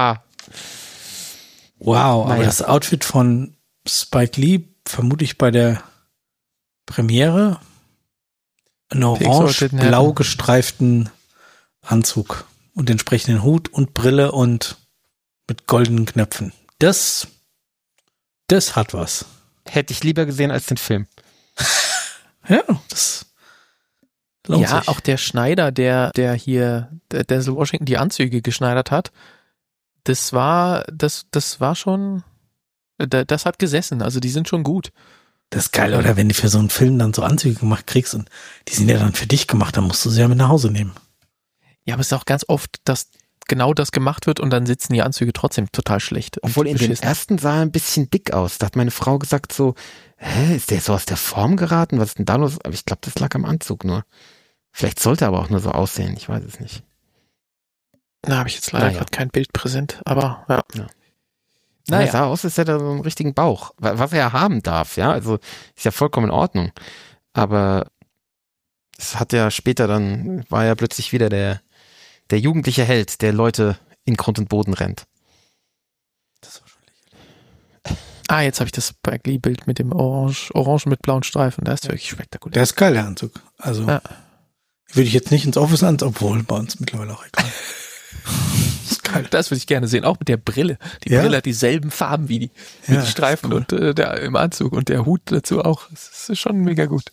Wow, aber das Outfit von Spike Lee vermute ich bei der Premiere einen orange-blau gestreiften Anzug und entsprechenden Hut und Brille und mit goldenen Knöpfen. Das hat was. Hätte ich lieber gesehen als den Film. Ja, das lohnt sich. Auch der Schneider, der hier der Denzel Washington die Anzüge geschneidert hat, das war schon, das hat gesessen, also die sind schon gut. Das ist geil, oder? Wenn du für so einen Film dann so Anzüge gemacht kriegst und die sind ja dann für dich gemacht, dann musst du sie ja mit nach Hause nehmen. Ja, aber es ist auch ganz oft, dass genau das gemacht wird und dann sitzen die Anzüge trotzdem total schlecht. Obwohl in dem ersten sah er ein bisschen dick aus. Da hat meine Frau gesagt so, ist der so aus der Form geraten? Was ist denn da los? Aber ich glaube, das lag am Anzug nur. Vielleicht sollte er aber auch nur so aussehen. Ich weiß es nicht. Da habe ich jetzt leider gerade kein Bild präsent, aber ja. Er sah aus, als hätte er so einen richtigen Bauch. Was er ja haben darf, ja. Also ist ja vollkommen in Ordnung. Aber es hat ja später dann, war ja plötzlich wieder der jugendliche Held, der Leute in Grund und Boden rennt. Das war schon lächerlich. Jetzt habe ich das Bagley-Bild mit dem Orange mit blauen Streifen. Das ist wirklich spektakulär. Der ist geil, der Anzug. Also würde ich jetzt nicht ins Office anziehen, obwohl bei uns mittlerweile auch egal. Das würde ich gerne sehen, auch mit der Brille. Die Brille hat dieselben Farben wie die Streifen cool. Und der im Anzug und der Hut dazu auch. Das ist schon mega gut.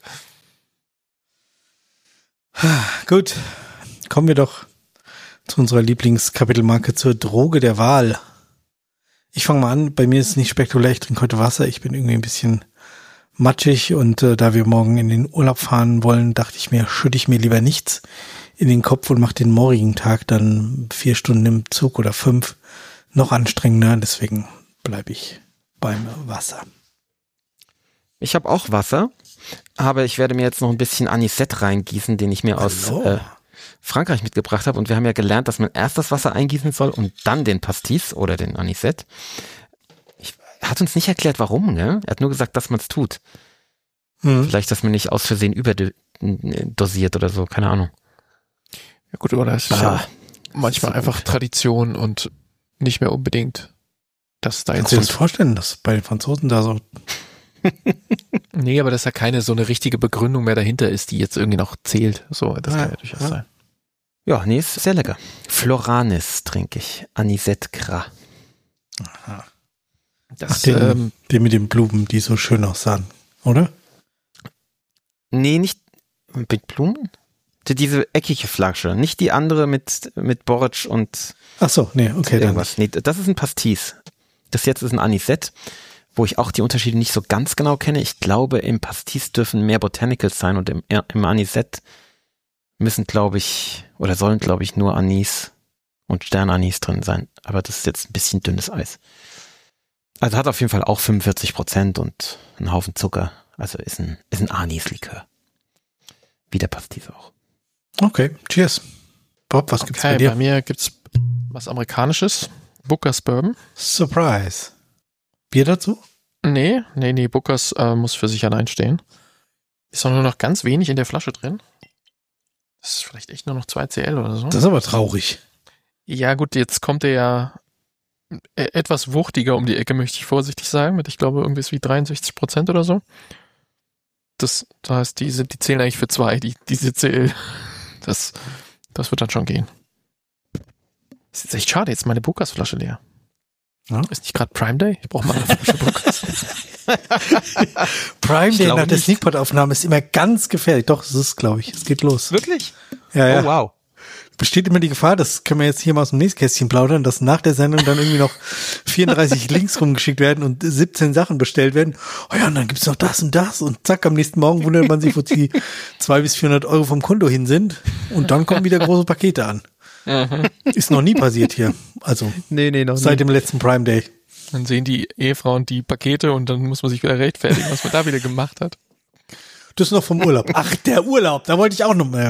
Gut, kommen wir doch zu unserer Lieblingskapitelmarke, zur Droge der Wahl. Ich fange mal an, bei mir ist es nicht spektakulär, ich trinke heute Wasser, ich bin irgendwie ein bisschen matschig und da wir morgen in den Urlaub fahren wollen, dachte ich mir, schütte ich mir lieber nichts in den Kopf und mache den morgigen Tag dann 4 Stunden im Zug oder 5 noch anstrengender, deswegen bleibe ich beim Wasser. Ich habe auch Wasser, aber ich werde mir jetzt noch ein bisschen Anisette reingießen, den ich mir aus Frankreich mitgebracht habe. Und wir haben ja gelernt, dass man erst das Wasser eingießen soll und dann den Pastis oder den Anisette. Er hat uns nicht erklärt, warum, gell? Er hat nur gesagt, dass man es tut. Vielleicht, dass man nicht aus Versehen überdosiert oder so, keine Ahnung. Ja gut, aber das ist ja manchmal einfach Tradition und nicht mehr unbedingt, dass da jetzt... Kannst du dir das vorstellen, dass bei den Franzosen da so... Nee, aber dass da keine so eine richtige Begründung mehr dahinter ist, die jetzt irgendwie noch zählt. So, das kann ja durchaus sein. Ja, nee, ist sehr lecker. Floranis trinke ich. Anisette Gras. Aha. Den mit den Blumen, die so schön aussahen, oder? Nee, nicht mit Blumen. Diese eckige Flasche, nicht die andere mit Borage und ach so, nee, okay. Irgendwas. Nee, das ist ein Pastis. Das jetzt ist ein Anisette, wo ich auch die Unterschiede nicht so ganz genau kenne. Ich glaube, im Pastis dürfen mehr Botanicals sein und im Anisette müssen, glaube ich, oder sollen, glaube ich, nur Anis und Sternanis drin sein. Aber das ist jetzt ein bisschen dünnes Eis. Also hat auf jeden Fall auch 45% und einen Haufen Zucker. Also ist ein Anis-Likör. Wie der Pastis auch. Okay, cheers. Bob, was gibt's bei dir? Bei mir gibt's was Amerikanisches. Booker's Bourbon. Surprise. Bier dazu? Nee, Booker's muss für sich allein stehen. Ist auch nur noch ganz wenig in der Flasche drin. Das ist vielleicht echt nur noch 2cl oder so. Das ist aber traurig. Ja gut, jetzt kommt er ja etwas wuchtiger um die Ecke, möchte ich vorsichtig sagen, mit ich glaube irgendwie wie 63% oder so. Das heißt, die zählen eigentlich für 2, diese CL. Das wird dann schon gehen. Das ist echt schade, jetzt meine Booker's Flasche leer. Ja? Ist nicht gerade Prime Day? Ich brauche mal eine Flasche Booker's. Prime Day nach der Sneakpot-Aufnahme ist immer ganz gefährlich. Doch, es ist, glaube ich. Es geht los. Wirklich? Ja. Oh, wow. Besteht immer die Gefahr, das können wir jetzt hier mal aus dem Nächstkästchen plaudern, dass nach der Sendung dann irgendwie noch 34 Links rumgeschickt werden und 17 Sachen bestellt werden. Oh ja, und dann gibt's noch das und das und zack, am nächsten Morgen wundert man sich, wo die 200 bis 400 Euro vom Konto hin sind und dann kommen wieder große Pakete an. Ist noch nie passiert hier. Also nee, noch seit dem letzten Prime Day. Dann sehen die Ehefrauen die Pakete und dann muss man sich wieder rechtfertigen, was man da wieder gemacht hat. Das ist noch vom Urlaub. Ach, der Urlaub, da wollte ich auch noch.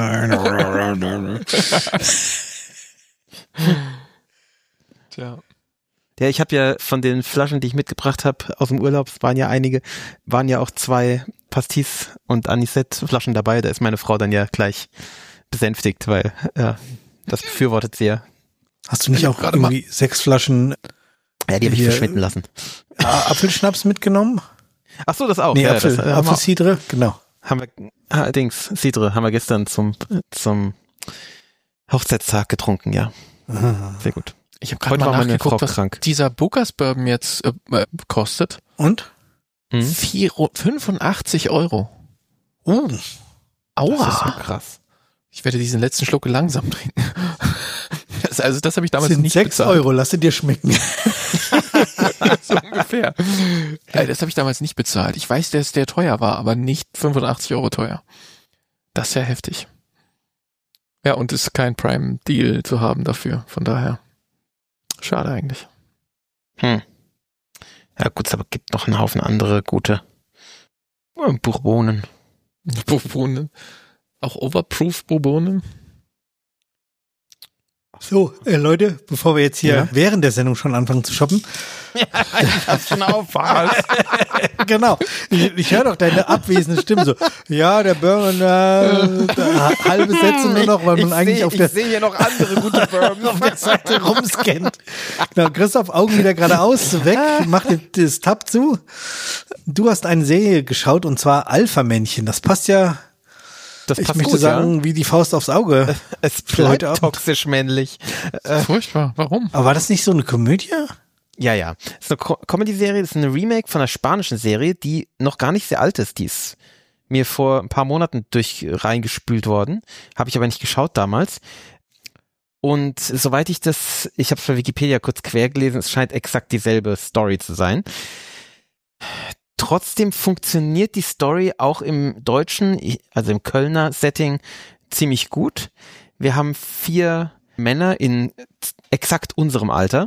Tja. Ja, ich habe ja von den Flaschen, die ich mitgebracht habe aus dem Urlaub, es waren ja einige, waren ja auch 2 Pastis und Anisette-Flaschen dabei. Da ist meine Frau dann ja gleich besänftigt, weil das befürwortet sie ja. Hast du nicht auch irgendwie 6 Flaschen? Ja, die habe ich verschwinden lassen. Apfelschnaps mitgenommen? Ach so, das auch. Nee, ja, Apfelcidre, genau. Haben wir, Cidre haben wir gestern zum Hochzeitstag getrunken, ja. Aha. Sehr gut. Ich habe gerade mal nachgeguckt, was krank. Dieser Booker's Bourbon jetzt kostet. Und? 85 Euro. Oh. Aua. Das ist ja krass. Ich werde diesen letzten Schluck langsam trinken. Also das habe ich damals nicht 6 bezahlt. Euro, lass dir schmecken. So ungefähr. Das habe ich damals nicht bezahlt. Ich weiß, dass der teuer war, aber nicht 85 Euro teuer. Das ist ja heftig. Ja, und ist kein Prime-Deal zu haben dafür. Von daher. Schade eigentlich. Ja gut, es aber gibt noch einen Haufen andere gute Bourbonen. Bourbonen. Auch Overproof Bourbonen. So, Leute, bevor wir jetzt hier während der Sendung schon anfangen zu shoppen. Ja, ich hab's schon auf. Was? Genau. Ich höre doch deine abwesende Stimme so. Ja, der Bourbon, halbe Sätze nur noch, weil man eigentlich auf der... Ich sehe hier noch andere gute Bourbons. auf der Seite rumscannt. Genau, Christoph, Augen wieder geradeaus, weg, mach das Tab zu. Du hast eine Serie geschaut und zwar Alpha-Männchen. Das passt ja... Ich möchte sagen, wie die Faust aufs Auge. Es bleibt toxisch männlich. Furchtbar. Warum? Aber war das nicht so eine Komödie? Ja. Das ist eine Comedy-Serie, das ist eine Remake von einer spanischen Serie, die noch gar nicht sehr alt ist. Die ist mir vor ein paar Monaten reingespült worden. Habe ich aber nicht geschaut damals. Und soweit ich habe es bei Wikipedia kurz quer gelesen, es scheint exakt dieselbe Story zu sein. Trotzdem funktioniert die Story auch im deutschen, also im Kölner Setting ziemlich gut. Wir haben 4 Männer in exakt unserem Alter.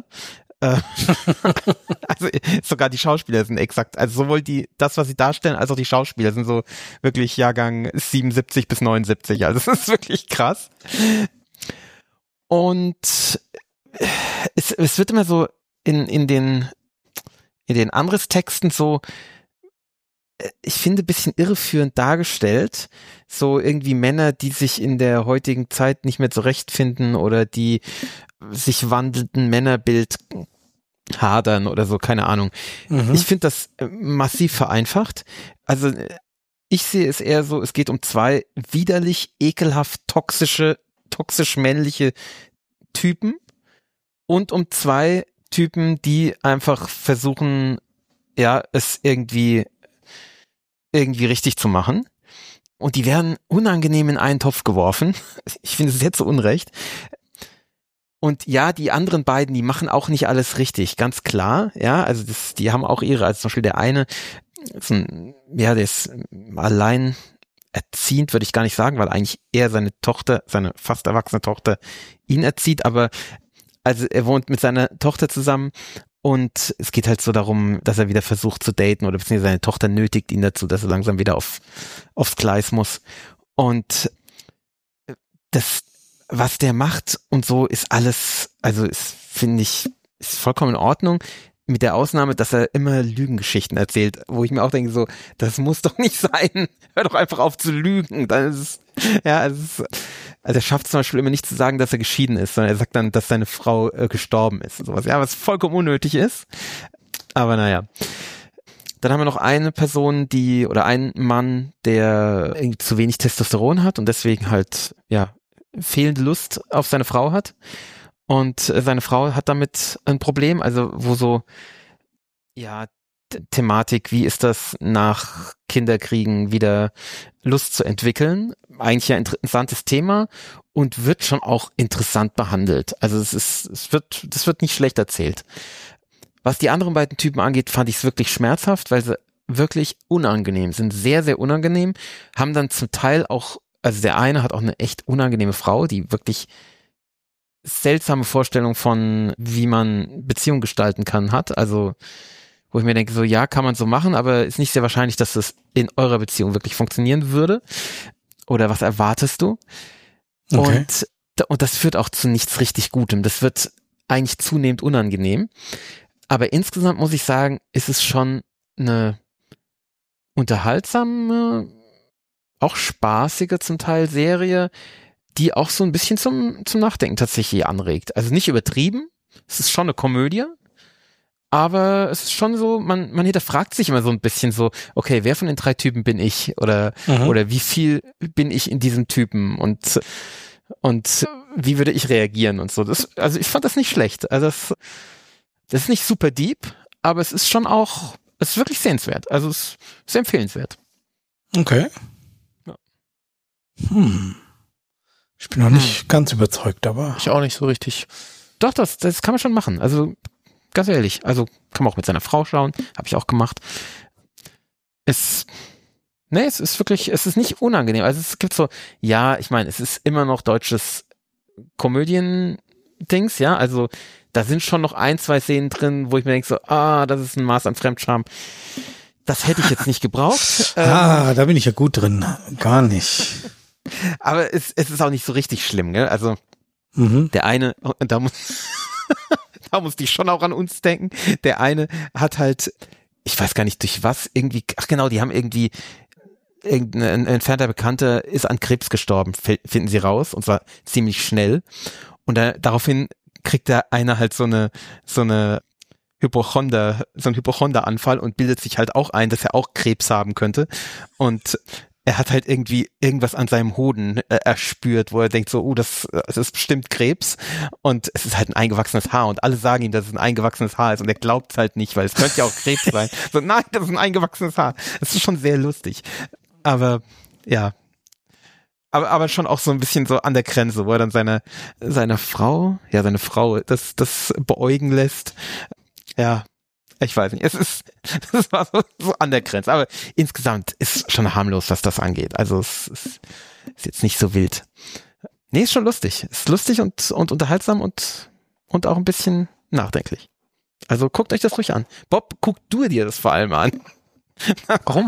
Also sogar die Schauspieler sind exakt, also sowohl das, was sie darstellen, als auch die Schauspieler sind so wirklich Jahrgang 77 bis 79. Also das ist wirklich krass. Und es wird immer so in den Anriss-Texten so, ich finde, ein bisschen irreführend dargestellt. So irgendwie Männer, die sich in der heutigen Zeit nicht mehr zurechtfinden oder die sich wandelnden Männerbild hadern oder so, keine Ahnung. Ich finde das massiv vereinfacht. Also ich sehe es eher so, es geht um 2 widerlich, ekelhaft, toxisch männliche Typen und um 2 Typen, die einfach versuchen, es irgendwie richtig zu machen. Und die werden unangenehm in einen Topf geworfen. Ich finde es sehr zu Unrecht. Und ja, die anderen beiden, die machen auch nicht alles richtig, ganz klar. Ja, also die haben auch ihre, also zum Beispiel der eine, der ist allein erziehend, würde ich gar nicht sagen, weil eigentlich er seine fast erwachsene Tochter ihn erzieht, aber also er wohnt mit seiner Tochter zusammen. Und es geht halt so darum, dass er wieder versucht zu daten oder beziehungsweise seine Tochter nötigt ihn dazu, dass er langsam wieder aufs Gleis muss. Und das, was der macht und so, ist alles, also finde ich, ist vollkommen in Ordnung. Mit der Ausnahme, dass er immer Lügengeschichten erzählt, wo ich mir auch denke so, das muss doch nicht sein. Hör doch einfach auf zu lügen. Dann ist es, also er schafft zum Beispiel immer nicht zu sagen, dass er geschieden ist, sondern er sagt dann, dass seine Frau gestorben ist und sowas. Ja, was vollkommen unnötig ist. Aber naja. Dann haben wir noch eine Person, einen Mann, der irgendwie zu wenig Testosteron hat und deswegen halt, fehlende Lust auf seine Frau hat. Und seine Frau hat damit ein Problem, also wo so, Thematik, wie ist das nach Kinderkriegen wieder Lust zu entwickeln? Eigentlich ein interessantes Thema und wird schon auch interessant behandelt. Also das wird nicht schlecht erzählt. Was die anderen beiden Typen angeht, fand ich es wirklich schmerzhaft, weil sie wirklich unangenehm sind, sehr, sehr unangenehm, haben dann zum Teil auch, also der eine hat auch eine echt unangenehme Frau, die wirklich seltsame Vorstellung von, wie man Beziehung gestalten kann, hat. Also, wo ich mir denke, so, ja, kann man so machen, aber ist nicht sehr wahrscheinlich, dass das in eurer Beziehung wirklich funktionieren würde. Oder was erwartest du? Okay. Und das führt auch zu nichts richtig Gutem. Das wird eigentlich zunehmend unangenehm. Aber insgesamt muss ich sagen, ist es schon eine unterhaltsame, auch spaßige zum Teil Serie, die auch so ein bisschen zum Nachdenken tatsächlich anregt. Also nicht übertrieben, es ist schon eine Komödie, aber es ist schon so, man hinterfragt sich immer so ein bisschen so, okay, wer von den 3 Typen bin ich? Oder wie viel bin ich in diesem Typen? Und wie würde ich reagieren und so. Also ich fand das nicht schlecht. Also das ist nicht super deep, aber es ist schon auch, es ist wirklich sehenswert. Also es ist empfehlenswert. Okay. Ja. Ich bin noch nicht ganz überzeugt, aber... Ich auch nicht so richtig. Doch, das kann man schon machen. Also ganz ehrlich, also kann man auch mit seiner Frau schauen. Habe ich auch gemacht. Es Nee, es ist nicht unangenehm. Also es gibt so, ja, ich meine, es ist immer noch deutsches Komödien-Dings, ja, also da sind schon noch 1, 2 Szenen drin, wo ich mir denke so, das ist ein Maß an Fremdscham. Das hätte ich jetzt nicht gebraucht. Da bin ich ja gut drin. Gar nicht. Aber es ist auch nicht so richtig schlimm, gell? Also der eine, und da musste ich schon auch an uns denken, der eine hat halt, ich weiß gar nicht durch was, irgendwie, ach genau, die haben irgendwie, irgendein entfernter Bekannter ist an Krebs gestorben, finden sie raus, und zwar ziemlich schnell. Und daraufhin kriegt der eine halt so einen Hypochonder-Anfall und bildet sich halt auch ein, dass er auch Krebs haben könnte. Und er hat halt irgendwie irgendwas an seinem Hoden erspürt, wo er denkt so, das ist bestimmt Krebs. Und es ist halt ein eingewachsenes Haar und alle sagen ihm, dass es ein eingewachsenes Haar ist und er glaubt es halt nicht, weil es könnte ja auch Krebs sein. So, nein, das ist ein eingewachsenes Haar. Das ist schon sehr lustig. Aber, ja. Aber schon auch so ein bisschen so an der Grenze, wo er dann seine Frau das beäugen lässt. Ja, ich weiß nicht. Das war so an der Grenze. Aber insgesamt ist schon harmlos, was das angeht. Also es ist jetzt nicht so wild. Nee, ist schon lustig. Ist lustig und unterhaltsam und auch ein bisschen nachdenklich. Also guckt euch das ruhig an. Bob, guck du dir das vor allem an. Warum?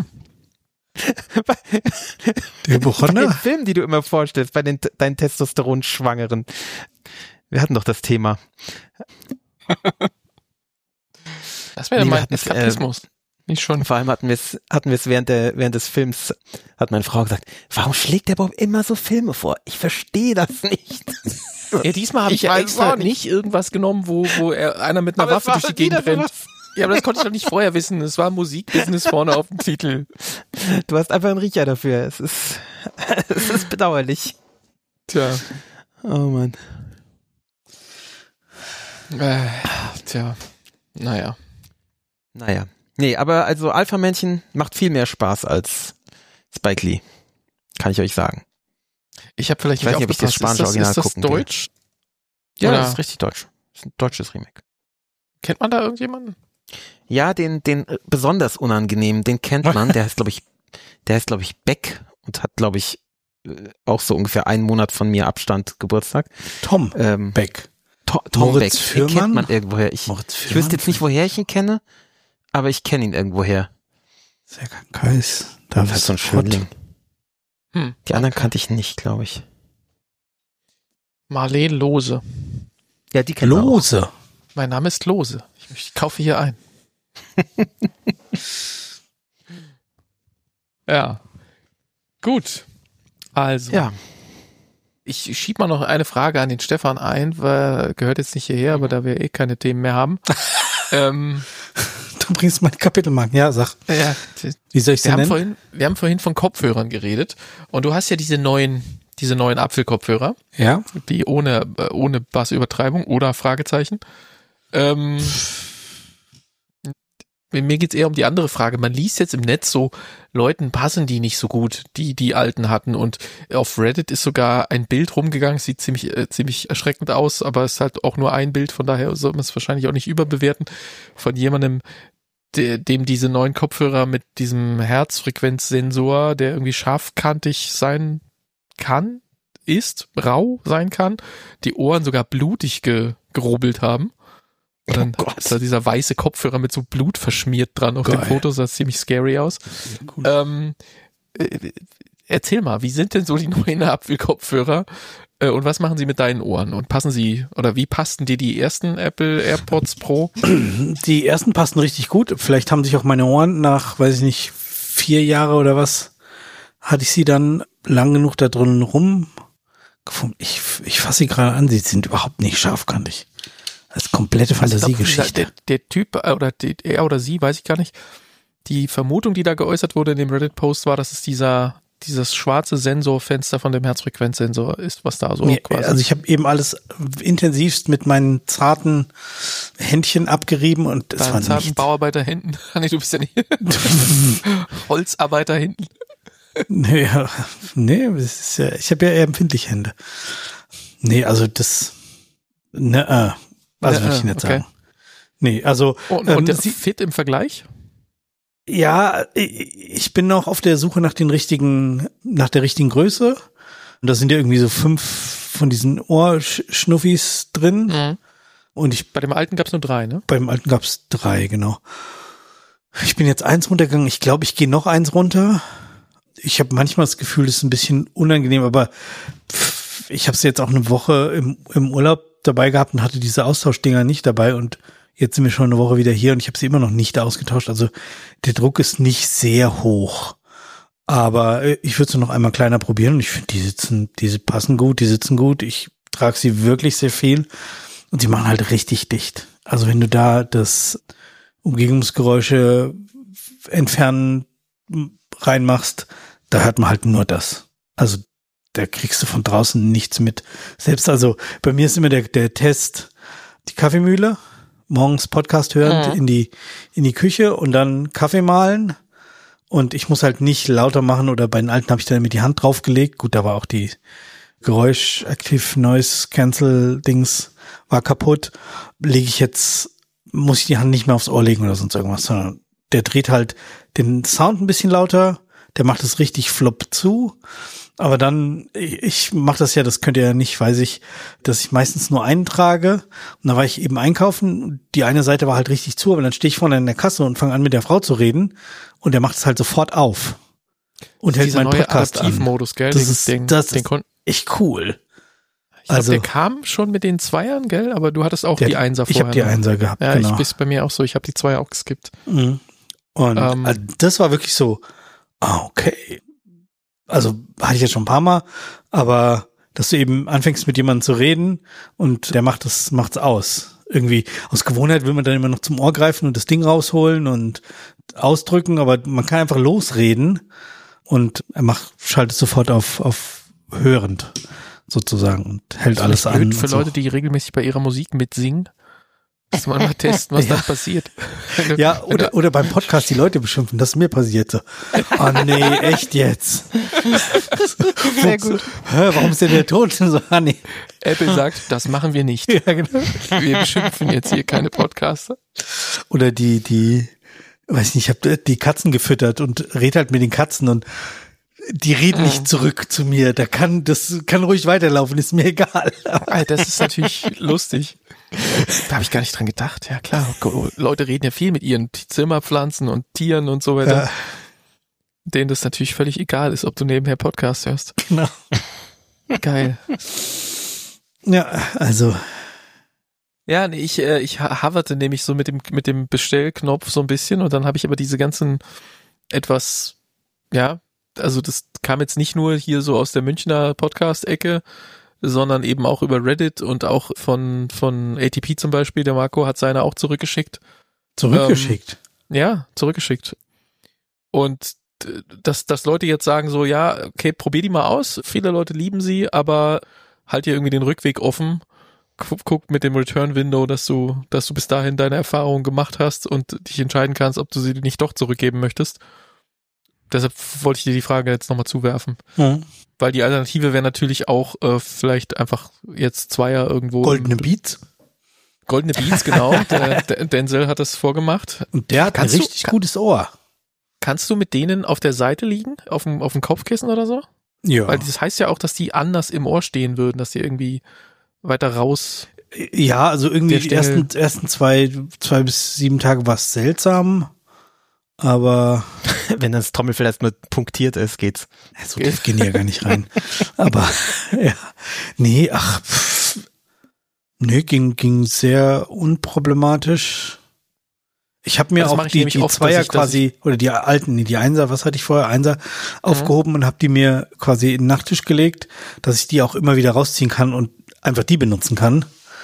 Der Hypochonder? Bei den Filmen, die du immer vorstellst, bei deinen Testosteron-Schwangeren. Wir hatten doch das Thema. Das wäre mein Eskapismus. Nicht schon. Vor allem hatten wir es während des Films, hat meine Frau gesagt, warum schlägt der Bob immer so Filme vor? Ich verstehe das nicht. Ja, diesmal habe ich ja extra nicht irgendwas genommen, wo einer mit einer Waffe durch die Gegend rennt. Ja, aber das konnte ich doch nicht vorher wissen. Es war Musikbusiness vorne auf dem Titel. Du hast einfach einen Riecher dafür. Es ist bedauerlich. Tja. Oh Mann. Naja. Nee, aber also Alpha-Männchen macht viel mehr Spaß als Spike Lee. Kann ich euch sagen. Ich habe vielleicht nicht weiß nicht, ob ich das spanische Original gucken will. Deutsch? Ja, Oder? das ist richtig deutsch. Das ist ein deutsches Remake. Kennt man da irgendjemanden? Ja, den besonders unangenehmen, den kennt man. Der heißt, glaube ich, Beck und hat, glaube ich, auch so ungefähr einen Monat von mir Abstand Geburtstag. Tom Beck. Tom Beck. Den kennt man irgendwoher. Ich wüsste jetzt nicht, woher ich ihn kenne, aber ich kenne ihn irgendwoher. Sehr Kais. Das ist so ein Schönling. Die anderen kannte ich nicht, glaube ich. Marlene Lose. Ja, die kennt man auch. Lose. Mein Name ist Lose. Ich kaufe hier ein. Ja. Gut. Also. Ja. Ich schieb mal noch eine Frage an den Stefan ein, weil gehört jetzt nicht hierher, aber da wir keine Themen mehr haben. Du bringst meinen Kapitelmarken. Ja, sag. Ja, wie soll ich sie nennen? Wir haben vorhin von Kopfhörern geredet und du hast ja diese neuen Apfelkopfhörer. Ja. Die ohne Bassübertreibung oder Fragezeichen. Mir geht's eher um die andere Frage. Man liest jetzt im Netz so, Leuten passen die nicht so gut, die alten hatten. Und auf Reddit ist sogar ein Bild rumgegangen, sieht ziemlich erschreckend aus, aber es ist halt auch nur ein Bild, von daher soll man es wahrscheinlich auch nicht überbewerten, von jemandem, dem diese neuen Kopfhörer mit diesem Herzfrequenzsensor, der irgendwie scharfkantig sein kann, rau sein kann, die Ohren sogar blutig gerubbelt haben. Und dann ist da dieser weiße Kopfhörer mit so Blut verschmiert dran auf dem Foto, sah ziemlich scary aus. Cool. Erzähl mal, wie sind denn so die neuen Apfelkopfhörer und was machen sie mit deinen Ohren? Und wie passten dir die ersten Apple AirPods Pro? Die ersten passten richtig gut. Vielleicht haben sich auch meine Ohren nach, weiß ich nicht, 4 Jahre oder was, hatte ich sie dann lang genug da drin rumgefunden. Ich fasse sie gerade an, sie sind überhaupt nicht scharfkantig. Das ist komplette Fantasiegeschichte. Der Typ oder er oder sie, weiß ich gar nicht. Die Vermutung, die da geäußert wurde in dem Reddit-Post, war, dass es dieses schwarze Sensorfenster von dem Herzfrequenzsensor ist, was da so quasi. Also ich habe eben alles intensivst mit meinen zarten Händchen abgerieben und es war zarten Bauarbeiterhänden. Nee, du bist ja nicht Holzarbeiterhänden. Nee, das ist ja, ich habe ja eher empfindliche Hände. Nee, also das also würde ich nicht sagen. Nee, also und der Fit im Vergleich? Ja, ich bin noch auf der Suche nach der richtigen Größe. Und da sind ja irgendwie so 5 von diesen Ohrschnuffis drin. Mhm. Und bei dem alten gab's nur 3, ne? Beim alten gab's 3, genau. Ich bin jetzt 1 runtergegangen. Ich glaube, ich gehe noch 1 runter. Ich habe manchmal das Gefühl, das ist ein bisschen unangenehm, aber ich habe es jetzt auch eine Woche im Urlaub dabei gehabt und hatte diese Austauschdinger nicht dabei und jetzt sind wir schon eine Woche wieder hier und ich habe sie immer noch nicht ausgetauscht. Also der Druck ist nicht sehr hoch. Aber ich würde sie noch einmal kleiner probieren und ich finde, die passen gut, die sitzen gut. Ich trage sie wirklich sehr viel und sie machen halt richtig dicht. Also wenn du da das Umgebungsgeräusche entfernen reinmachst, da hört man halt nur das. Also da kriegst du von draußen nichts mit. Selbst also bei mir ist immer der Test, die Kaffeemühle, morgens Podcast hörend in die Küche und dann Kaffee mahlen. Und ich muss halt nicht lauter machen oder bei den alten habe ich dann mit die Hand draufgelegt. Gut, da war auch die Geräusch-Active Noise Cancel Dings war kaputt. Muss ich die Hand nicht mehr aufs Ohr legen oder sonst irgendwas, sondern der dreht halt den Sound ein bisschen lauter, der macht es richtig flop zu. Aber dann, ich mache das ja, das könnt ihr ja nicht, weiß ich, dass ich meistens nur einen trage. Und da war ich eben einkaufen. Die eine Seite war halt richtig zu, aber dann stehe ich vorne in der Kasse und fange an mit der Frau zu reden. Und der macht es halt sofort auf. Und hält meinen Podcast an. Adaptivmodus, gell? Das ist echt cool. Ich glaube, der kam schon mit den Zweiern, gell? Aber du hattest auch die Einser vorher. Ich habe die Einser gehabt, ja, genau. Ich bin bei mir auch so, ich habe die Zweier auch geskippt. Mhm. Und also das war wirklich so, okay. Also hatte ich jetzt schon ein paar Mal, aber dass du eben anfängst mit jemandem zu reden und der macht's aus. Irgendwie aus Gewohnheit will man dann immer noch zum Ohr greifen und das Ding rausholen und ausdrücken, aber man kann einfach losreden und er schaltet sofort auf hörend sozusagen und hält alles an. Für Leute, die regelmäßig bei ihrer Musik mitsingen, dass man mal testen, was da passiert. Ja, oder beim Podcast die Leute beschimpfen, das ist mir passiert so. Oh nee, echt jetzt. Sehr gut. Warum ist denn der tot? So, nee. Apple sagt, das machen wir nicht. Ja, genau. Wir beschimpfen jetzt hier keine Podcaster. Oder weiß nicht, ich habe die Katzen gefüttert und rede halt mit den Katzen und die reden nicht zurück zu mir. Das kann ruhig weiterlaufen, ist mir egal. Das ist natürlich lustig. Da habe ich gar nicht dran gedacht. Ja klar, Leute reden ja viel mit ihren Zimmerpflanzen und Tieren und so weiter. Ja. Denen das natürlich völlig egal ist, ob du nebenher Podcast hörst. Genau. Geil. Ja, also. Ja, nee, ich haverte nämlich so mit dem Bestellknopf so ein bisschen und dann habe ich aber diese ganzen etwas, ja, also das kam jetzt nicht nur hier so aus der Münchner Podcast-Ecke, sondern eben auch über Reddit und auch von ATP zum Beispiel. Der Marco hat seine auch zurückgeschickt. Zurückgeschickt? Ja, zurückgeschickt. Und dass Leute jetzt sagen so, ja, okay, probier die mal aus. Viele Leute lieben sie, aber halt dir irgendwie den Rückweg offen. Guck mit dem Return-Window, dass du bis dahin deine Erfahrungen gemacht hast und dich entscheiden kannst, ob du sie nicht doch zurückgeben möchtest. Deshalb wollte ich dir die Frage jetzt nochmal zuwerfen. Mhm. Weil die Alternative wäre natürlich auch vielleicht einfach jetzt Zweier irgendwo. Goldene Beats? Goldene Beats, genau. Der Denzel hat das vorgemacht. Und der hat ein richtig gutes Ohr. Kannst du mit denen auf der Seite liegen? Auf dem Kopfkissen oder so? Ja. Weil das heißt ja auch, dass die anders im Ohr stehen würden, dass die irgendwie weiter raus. Ja, also irgendwie die ersten 2 bis 7 Tage war es seltsam. Aber wenn das Trommelfell erst nur punktiert ist, geht's. So tief gehen die ja gar nicht rein. Aber ja, nee, ging sehr unproblematisch. Ich habe mir auch die Zweier quasi, oder die alten, die Einser, was hatte ich vorher, Einser aufgehoben und habe die mir quasi in den Nachttisch gelegt, dass ich die auch immer wieder rausziehen kann und einfach die benutzen kann.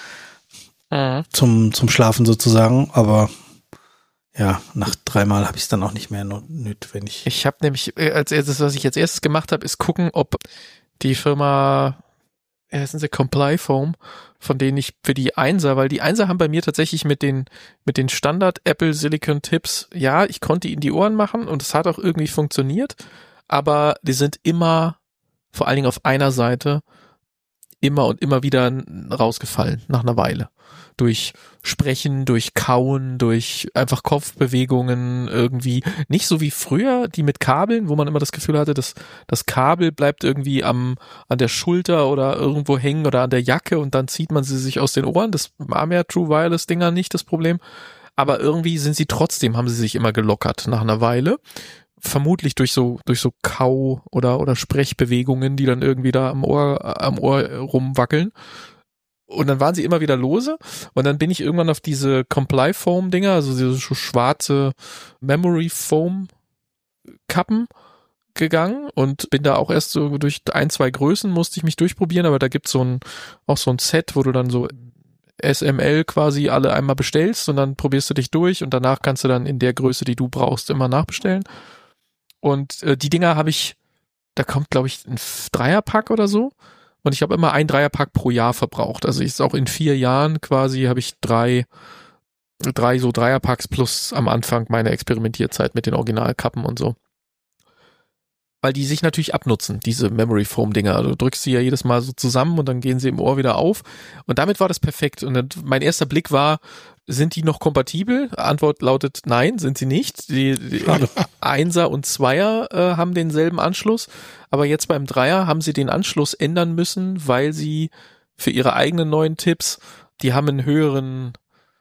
Zum Schlafen sozusagen, aber ja, nach 3 Mal habe ich es dann auch nicht mehr notwendig. Ich habe nämlich, was ich als erstes gemacht habe, ist gucken, ob die Firma, sind sie Comply Foam, von denen ich für die Einser, weil die Einser haben bei mir tatsächlich mit den Standard Apple Silicon Tips, ja, ich konnte die in die Ohren machen und es hat auch irgendwie funktioniert, aber die sind immer, vor allen Dingen auf einer Seite, immer und immer wieder rausgefallen nach einer Weile. Durch Sprechen, durch Kauen, durch einfach Kopfbewegungen irgendwie. Nicht so wie früher, die mit Kabeln, wo man immer das Gefühl hatte, dass das Kabel bleibt irgendwie an der Schulter oder irgendwo hängen oder an der Jacke und dann zieht man sie sich aus den Ohren. Das war ja True Wireless Dinger nicht das Problem. Aber irgendwie haben sie sich immer gelockert nach einer Weile. Vermutlich durch so Kau- oder Sprechbewegungen, die dann irgendwie da am Ohr rumwackeln. Und dann waren sie immer wieder lose. Und dann bin ich irgendwann auf diese Comply-Foam-Dinger, also diese schwarze Memory-Foam-Kappen gegangen und bin da auch erst so durch 1-2 Größen musste ich mich durchprobieren, aber da gibt's auch so ein Set, wo du dann so SML quasi alle einmal bestellst und dann probierst du dich durch und danach kannst du dann in der Größe, die du brauchst, immer nachbestellen. Und die Dinger da kommt, glaube ich, ein Dreierpack oder so. Und ich habe immer ein Dreierpack pro Jahr verbraucht. Also ist auch in 4 Jahren quasi habe ich drei so Dreierpacks plus am Anfang meine Experimentierzeit mit den Originalkappen und so. Weil die sich natürlich abnutzen, diese Memory Foam Dinger. Also du drückst sie ja jedes Mal so zusammen und dann gehen sie im Ohr wieder auf. Und damit war das perfekt. Und dann, mein erster Blick war, sind die noch kompatibel? Antwort lautet nein, sind sie nicht. Die 1er und 2er haben denselben Anschluss. Aber jetzt beim 3er haben sie den Anschluss ändern müssen, weil sie für ihre eigenen neuen Tipps, die haben einen höheren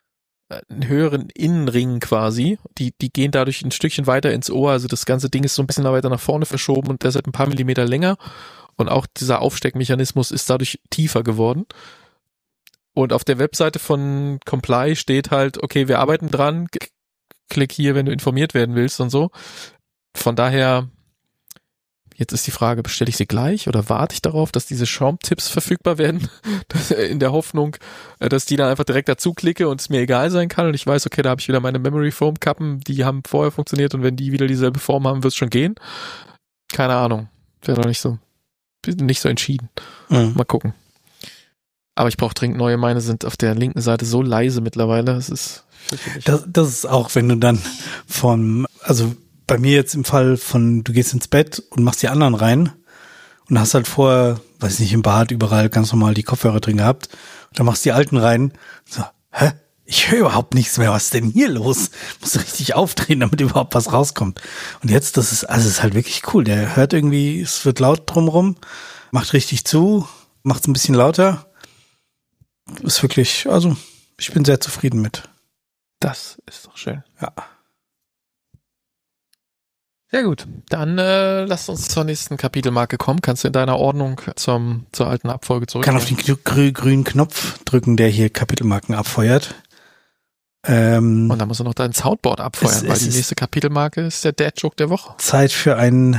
Innenring quasi. Die gehen dadurch ein Stückchen weiter ins Ohr. Also das ganze Ding ist so ein bisschen weiter nach vorne verschoben und deshalb ein paar Millimeter länger. Und auch dieser Aufsteckmechanismus ist dadurch tiefer geworden. Und auf der Webseite von Comply steht halt, okay, wir arbeiten dran, klick hier, wenn du informiert werden willst und so. Von daher, jetzt ist die Frage, bestelle ich sie gleich oder warte ich darauf, dass diese Schaumtipps verfügbar werden? In der Hoffnung, dass die dann einfach direkt dazu klicke und es mir egal sein kann und ich weiß, okay, da habe ich wieder meine Memory Foam Kappen, die haben vorher funktioniert und wenn die wieder dieselbe Form haben, wird es schon gehen. Keine Ahnung. Wäre noch nicht so entschieden. Mhm. Mal gucken. Aber ich brauche dringend neue. Meine sind auf der linken Seite so leise mittlerweile. Das ist fürchterlich. Das ist auch, wenn du dann also bei mir jetzt im Fall von, du gehst ins Bett und machst die anderen rein und hast halt vorher, weiß nicht, im Bad überall ganz normal die Kopfhörer drin gehabt und dann machst du die alten rein. So, ich höre überhaupt nichts mehr. Was ist denn hier los? Musst du richtig aufdrehen, damit überhaupt was rauskommt. Und jetzt, das ist halt wirklich cool. Der hört irgendwie, es wird laut drumrum, macht richtig zu, macht es ein bisschen lauter. Ist wirklich, also ich bin sehr zufrieden mit. Das ist doch schön. Ja. Sehr gut. Dann lass uns zur nächsten Kapitelmarke kommen. Kannst du in deiner Ordnung zur alten Abfolge zurück? Kann auf den grünen Knopf drücken, der hier Kapitelmarken abfeuert. Und dann musst du noch dein Soundboard abfeuern, weil die nächste Kapitelmarke ist der Dad-Joke der Woche. Zeit für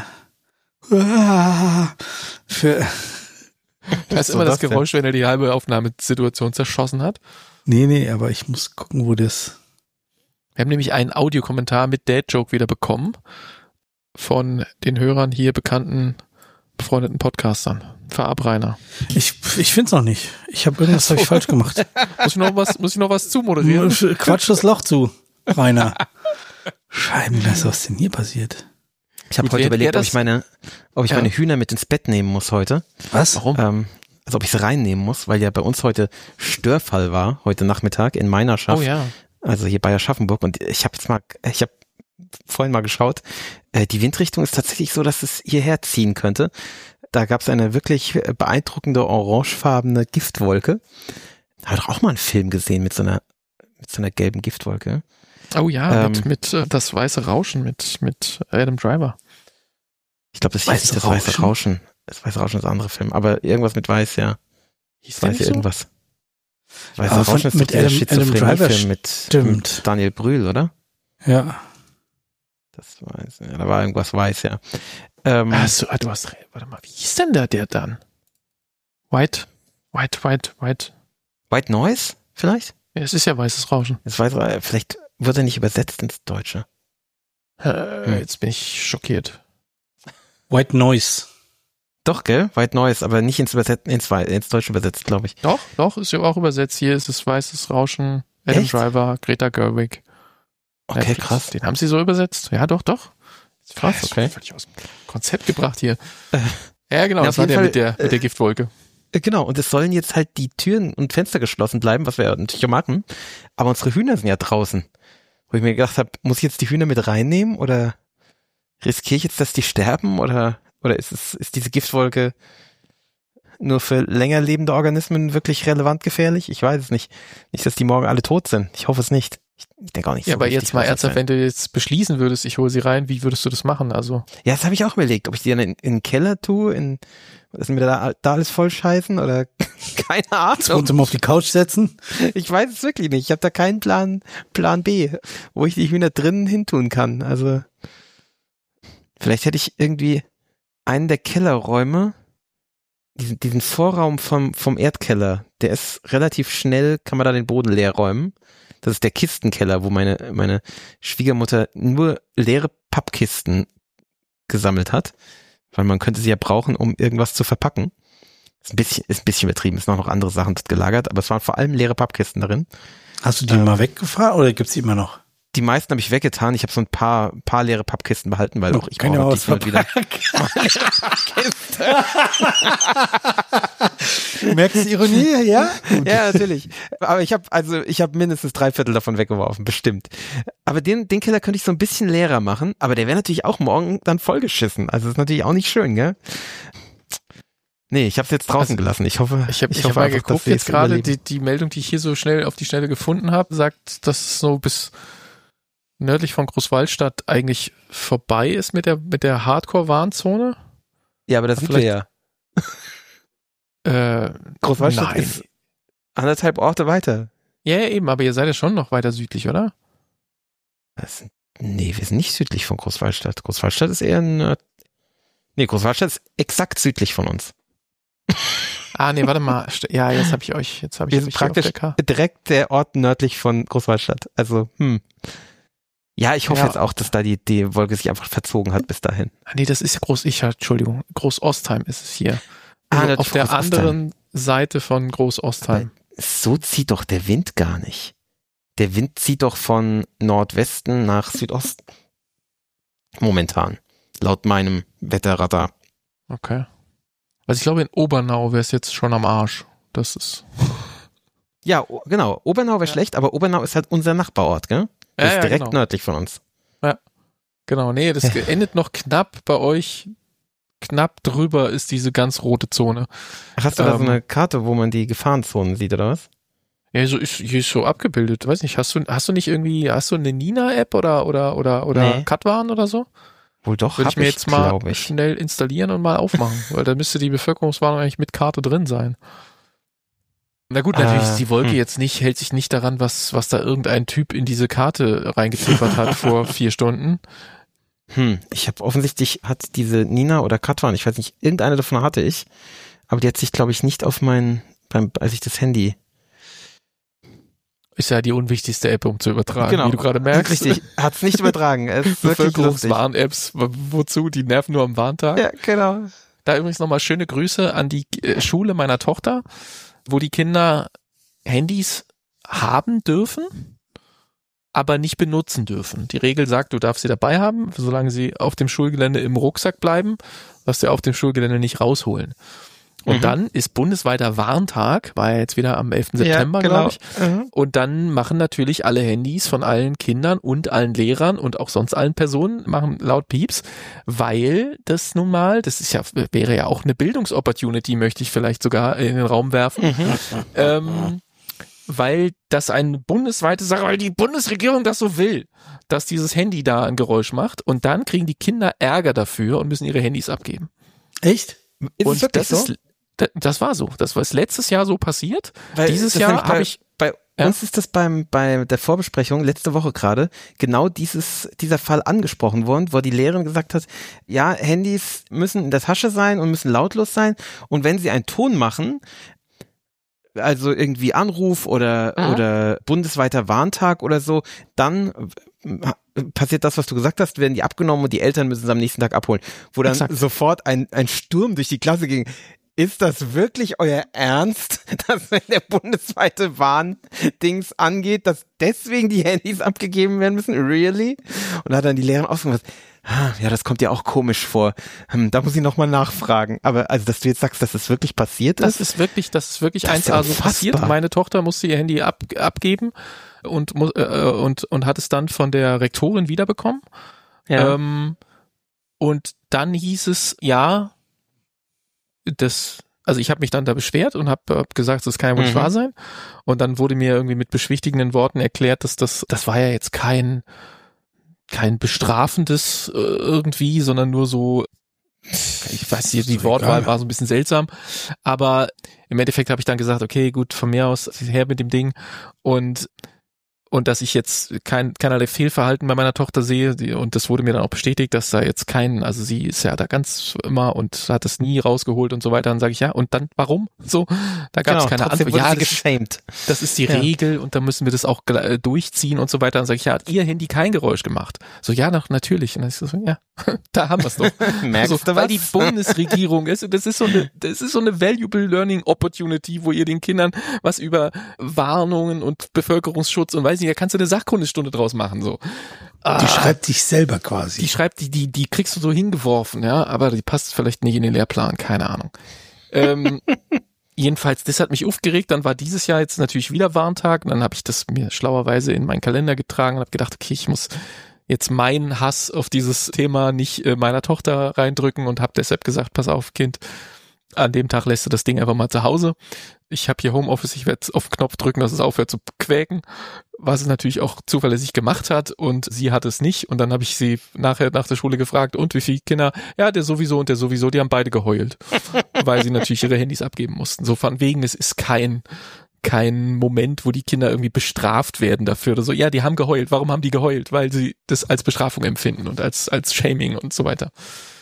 Das ist immer das Geräusch, wenn er die halbe Aufnahmesituation zerschossen hat. Nee, aber ich muss gucken, wo das... Wir haben nämlich einen Audiokommentar mit Dad-Joke wieder bekommen von den Hörern hier bekannten, befreundeten Podcastern. Verab, Rainer. Ich find's noch nicht. Hab ich falsch gemacht. Muss ich noch was zumoderieren? Quatsch das Loch zu, Rainer. Scheibenkleister, was ist denn hier passiert? Ich habe heute überlegt, ob ich meine Hühner mit ins Bett nehmen muss heute. Was? Warum? Also ob ich sie reinnehmen muss, weil ja bei uns heute Störfall war, heute Nachmittag in meiner Schaft. Oh ja. Also hier bei Aschaffenburg. Und ich habe vorhin mal geschaut. Die Windrichtung ist tatsächlich so, dass es hierher ziehen könnte. Da gab es eine wirklich beeindruckende orangefarbene Giftwolke. Da habe ich doch auch mal einen Film gesehen mit so einer gelben Giftwolke. Oh ja, mit das weiße Rauschen mit Adam Driver. Ich glaube, das hieß nicht das weiße Rauschen. Das weiße Rauschen ist ein anderer Film, aber irgendwas mit weiß, ja. Hieß weiß ja so? irgendwas. Weiße Rauschen ist mit der Adam Driver Film mit Daniel Brühl, oder? Ja. Das weiß, ja, da war irgendwas weiß, ja. Du hast recht. Warte mal, wie hieß denn der dann? White Noise, vielleicht? Ja, es ist ja weißes Rauschen. Vielleicht wird er nicht übersetzt ins Deutsche. Jetzt bin ich schockiert. White Noise. Doch, gell? White Noise, aber nicht ins Deutsche übersetzt, glaube ich. Doch, ist ja auch übersetzt. Hier ist es weißes Rauschen, Adam Driver, Greta Gerwig. Okay, Netflix. krass. Den haben sie so übersetzt. Ja, doch. Krass, okay. Völlig aus dem Konzept gebracht hier. Ja, genau, das war der mit der Giftwolke. Genau, und es sollen jetzt halt die Türen und Fenster geschlossen bleiben, was wir ja natürlich auch machen, aber unsere Hühner sind ja draußen. Wo ich mir gedacht habe, muss ich jetzt die Hühner mit reinnehmen oder riskiere ich jetzt, dass die sterben oder ist diese Giftwolke nur für länger lebende Organismen wirklich relevant gefährlich? Ich weiß es nicht. Nicht, dass die morgen alle tot sind. Ich hoffe es nicht. Ich denke auch nicht Ja, so aber richtig, jetzt mal ernsthaft, wenn du jetzt beschließen würdest, ich hole sie rein, wie würdest du das machen? Also Ja, das habe ich auch überlegt, ob ich die dann in den Keller tue, dass mir da alles voll scheißen oder keine Ahnung. Zum auf die Couch setzen? Ich weiß es wirklich nicht. Ich habe da keinen Plan B, wo ich die Hühner drinnen hintun kann. Also vielleicht hätte ich irgendwie einen der Kellerräume, diesen Vorraum vom Erdkeller, der ist relativ schnell, kann man da den Boden leer räumen. Das ist der Kistenkeller, wo meine Schwiegermutter nur leere Pappkisten gesammelt hat, weil man könnte sie ja brauchen, um irgendwas zu verpacken. Ist ein bisschen übertrieben, es sind noch andere Sachen dort gelagert, aber es waren vor allem leere Pappkisten darin. Hast du die mal weggefahren oder gibt's die immer noch? Die meisten habe ich weggetan. Ich habe so ein paar leere Pappkisten behalten, weil auch ich kann ja brauche was diesmal wieder. Du merkst die Ironie, ja? Gut. Ja, natürlich. Aber ich habe mindestens 3/4 davon weggeworfen, bestimmt. Aber den Keller könnte ich so ein bisschen leerer machen, aber der wäre natürlich auch morgen dann vollgeschissen. Also das ist natürlich auch nicht schön, gell? Nee, ich habe es jetzt draußen gelassen. Ich hoffe, ich hab mal geguckt, jetzt gerade die Meldung, die ich hier so schnell auf die Schnelle gefunden habe, sagt, dass es so bis nördlich von Großwallstadt eigentlich vorbei ist mit der Hardcore-Warnzone. Ja, aber das sind wir ja. Großwallstadt nein. ist 1,5 Orte weiter. Ja, eben, aber ihr seid ja schon noch weiter südlich, oder? Nee, wir sind nicht südlich von Großwallstadt. Großwallstadt ist eher Großwallstadt ist exakt südlich von uns. Nee, warte mal. Ja, jetzt habe ich euch Wir sind praktisch direkt der Ort nördlich von Großwallstadt. Also, Ja, ich hoffe jetzt auch, dass da die Wolke sich einfach verzogen hat bis dahin. Nee, das ist Entschuldigung, Großostheim ist es hier. Also auf der anderen Seite von Großostheim. So zieht doch der Wind gar nicht. Der Wind zieht doch von Nordwesten nach Südosten. Momentan. Laut meinem Wetterradar. Okay. Also ich glaube, in Obernau wäre es jetzt schon am Arsch. Das ist... Ja, genau. Obernau wäre schlecht, aber Obernau ist halt unser Nachbarort, gell? Das ist direkt nördlich von uns. Ja, genau. Nee, das endet noch knapp bei euch. Knapp drüber ist diese ganz rote Zone. Hast du da so eine Karte, wo man die Gefahrenzonen sieht, oder was? Ja, hier ist so abgebildet. Weiß nicht, hast du nicht irgendwie, hast du eine Nina-App oder Katwan oder so? Wohl doch, würde ich mir jetzt mal schnell installieren und mal aufmachen, weil da müsste die Bevölkerungswarnung eigentlich mit Karte drin sein. Na gut, natürlich ist die Wolke jetzt hält sich nicht daran, was da irgendein Typ in diese Karte reingetippert hat vor 4 Stunden. Ich habe offensichtlich, hat diese Nina oder Katwan, ich weiß nicht, irgendeine davon hatte ich, aber die hat sich, glaube ich, nicht auf als ich das Handy. Ist ja die unwichtigste App, um zu übertragen, genau, wie du gerade merkst. Richtig, hat's nicht übertragen. Bevölkerungswarn-Apps, wozu? Die nerven nur am Warntag. Ja, genau. Da übrigens nochmal schöne Grüße an die Schule meiner Tochter, wo die Kinder Handys haben dürfen, aber nicht benutzen dürfen. Die Regel sagt, du darfst sie dabei haben, solange sie auf dem Schulgelände im Rucksack bleiben, darfst du auf dem Schulgelände nicht rausholen. Und dann ist bundesweiter Warntag, war ja jetzt wieder am 11. September, glaube ich. Und dann machen natürlich alle Handys von allen Kindern und allen Lehrern und auch sonst allen Personen machen laut Pieps, weil das nun mal, wäre ja auch eine Bildungsopportunity, möchte ich vielleicht sogar in den Raum werfen. Weil das eine bundesweite Sache, weil die Bundesregierung das so will, dass dieses Handy da ein Geräusch macht und dann kriegen die Kinder Ärger dafür und müssen ihre Handys abgeben. Echt? Ist es wirklich so? Das war so. Das war letztes Jahr so passiert. Weil dieses Jahr habe ich... Bei uns ist das bei der Vorbesprechung letzte Woche gerade genau dieser Fall angesprochen worden, wo die Lehrerin gesagt hat, ja, Handys müssen in der Tasche sein und müssen lautlos sein und wenn sie einen Ton machen, also irgendwie Anruf oder bundesweiter Warntag oder so, dann passiert das, was du gesagt hast, werden die abgenommen und die Eltern müssen es am nächsten Tag abholen. Wo dann sofort ein Sturm durch die Klasse ging. Ist das wirklich euer Ernst, dass wenn der bundesweite Warndings angeht, dass deswegen die Handys abgegeben werden müssen? Really? Und da hat dann die Lehrerin ausgemacht, Ja, das kommt ja auch komisch vor. Da muss ich nochmal nachfragen. Aber also, dass du jetzt sagst, dass das wirklich passiert ist? Das ist wirklich Das 1A ist so passiert. Meine Tochter musste ihr Handy abgeben und hat es dann von der Rektorin wiederbekommen. Ja. Und dann hieß es, also ich habe mich dann da beschwert und habe gesagt, das kann ja wohl nicht wahr sein. Und dann wurde mir irgendwie mit beschwichtigenden Worten erklärt, dass das war ja jetzt kein bestrafendes irgendwie, sondern nur so, ich weiß nicht, die Wortwahl war so ein bisschen seltsam, aber im Endeffekt habe ich dann gesagt, okay, gut, von mir aus her mit dem Ding und dass ich jetzt keinerlei Fehlverhalten bei meiner Tochter sehe und das wurde mir dann auch bestätigt, dass da jetzt also sie ist ja da ganz immer und hat es nie rausgeholt und so weiter. Dann sage ich, ja, und dann warum? So, da gab es keine Antwort. Ja, das ist die Regel und da müssen wir das auch durchziehen und so weiter. Dann sage ich, ja, hat ihr Handy kein Geräusch gemacht? So, ja, natürlich. Und dann ist so, ja, da haben wir es doch. Merkst du weil was? die Bundesregierung das ist so eine valuable learning opportunity, wo ihr den Kindern was über Warnungen und Bevölkerungsschutz und weiß nicht, da kannst du eine Sachkundestunde draus machen, so. Die schreibt dich selber quasi. Die kriegst du so hingeworfen, ja, aber die passt vielleicht nicht in den Lehrplan, keine Ahnung. Jedenfalls, das hat mich aufgeregt, dann war dieses Jahr jetzt natürlich wieder Warntag und dann habe ich das mir schlauerweise in meinen Kalender getragen und habe gedacht, okay, ich muss jetzt meinen Hass auf dieses Thema nicht meiner Tochter reindrücken und habe deshalb gesagt, pass auf, Kind, an dem Tag lässt du das Ding einfach mal zu Hause. Ich habe hier Homeoffice, ich werde auf den Knopf drücken, dass es aufhört zu quäken, was es natürlich auch zuverlässig gemacht hat und sie hat es nicht und dann habe ich sie nachher nach der Schule gefragt, und wie viele Kinder? Ja, der sowieso und der sowieso, die haben beide geheult, weil sie natürlich ihre Handys abgeben mussten. So von wegen, es ist kein Moment, wo die Kinder irgendwie bestraft werden dafür oder so. Ja, die haben geheult. Warum haben die geheult? Weil sie das als Bestrafung empfinden und als Shaming und so weiter.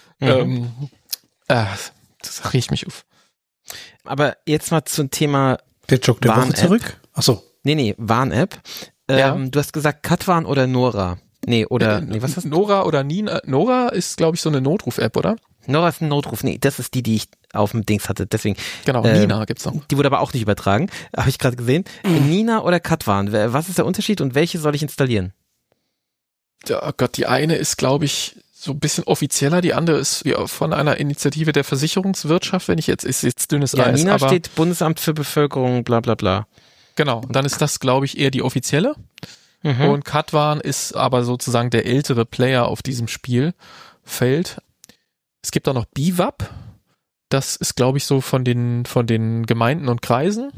Das riecht mich auf. Aber jetzt mal zum Thema Der Joke der Woche zurück? Achso. Nee, Warn-App. Du hast gesagt Katwan oder Nora. Was hast du? Nora oder Nina. Nora ist, glaube ich, so eine Notruf-App, oder? Nora ist ein Notruf. Nee, das ist die ich auf dem Dings hatte. Deswegen. Genau, Nina gibt's noch. Die wurde aber auch nicht übertragen. Habe ich gerade gesehen. Nina oder Katwan. Was ist der Unterschied und welche soll ich installieren? Ja, Gott, die eine ist, glaube ich, so ein bisschen offizieller, die andere ist von einer Initiative der Versicherungswirtschaft, ist jetzt dünnes Eis. Nina steht Bundesamt für Bevölkerung, bla bla bla. Genau, dann ist das, glaube ich, eher die offizielle. Und Katwan ist aber sozusagen der ältere Player auf diesem Spielfeld. Es gibt auch noch BIWAP, das ist, glaube ich, so von den Gemeinden und Kreisen.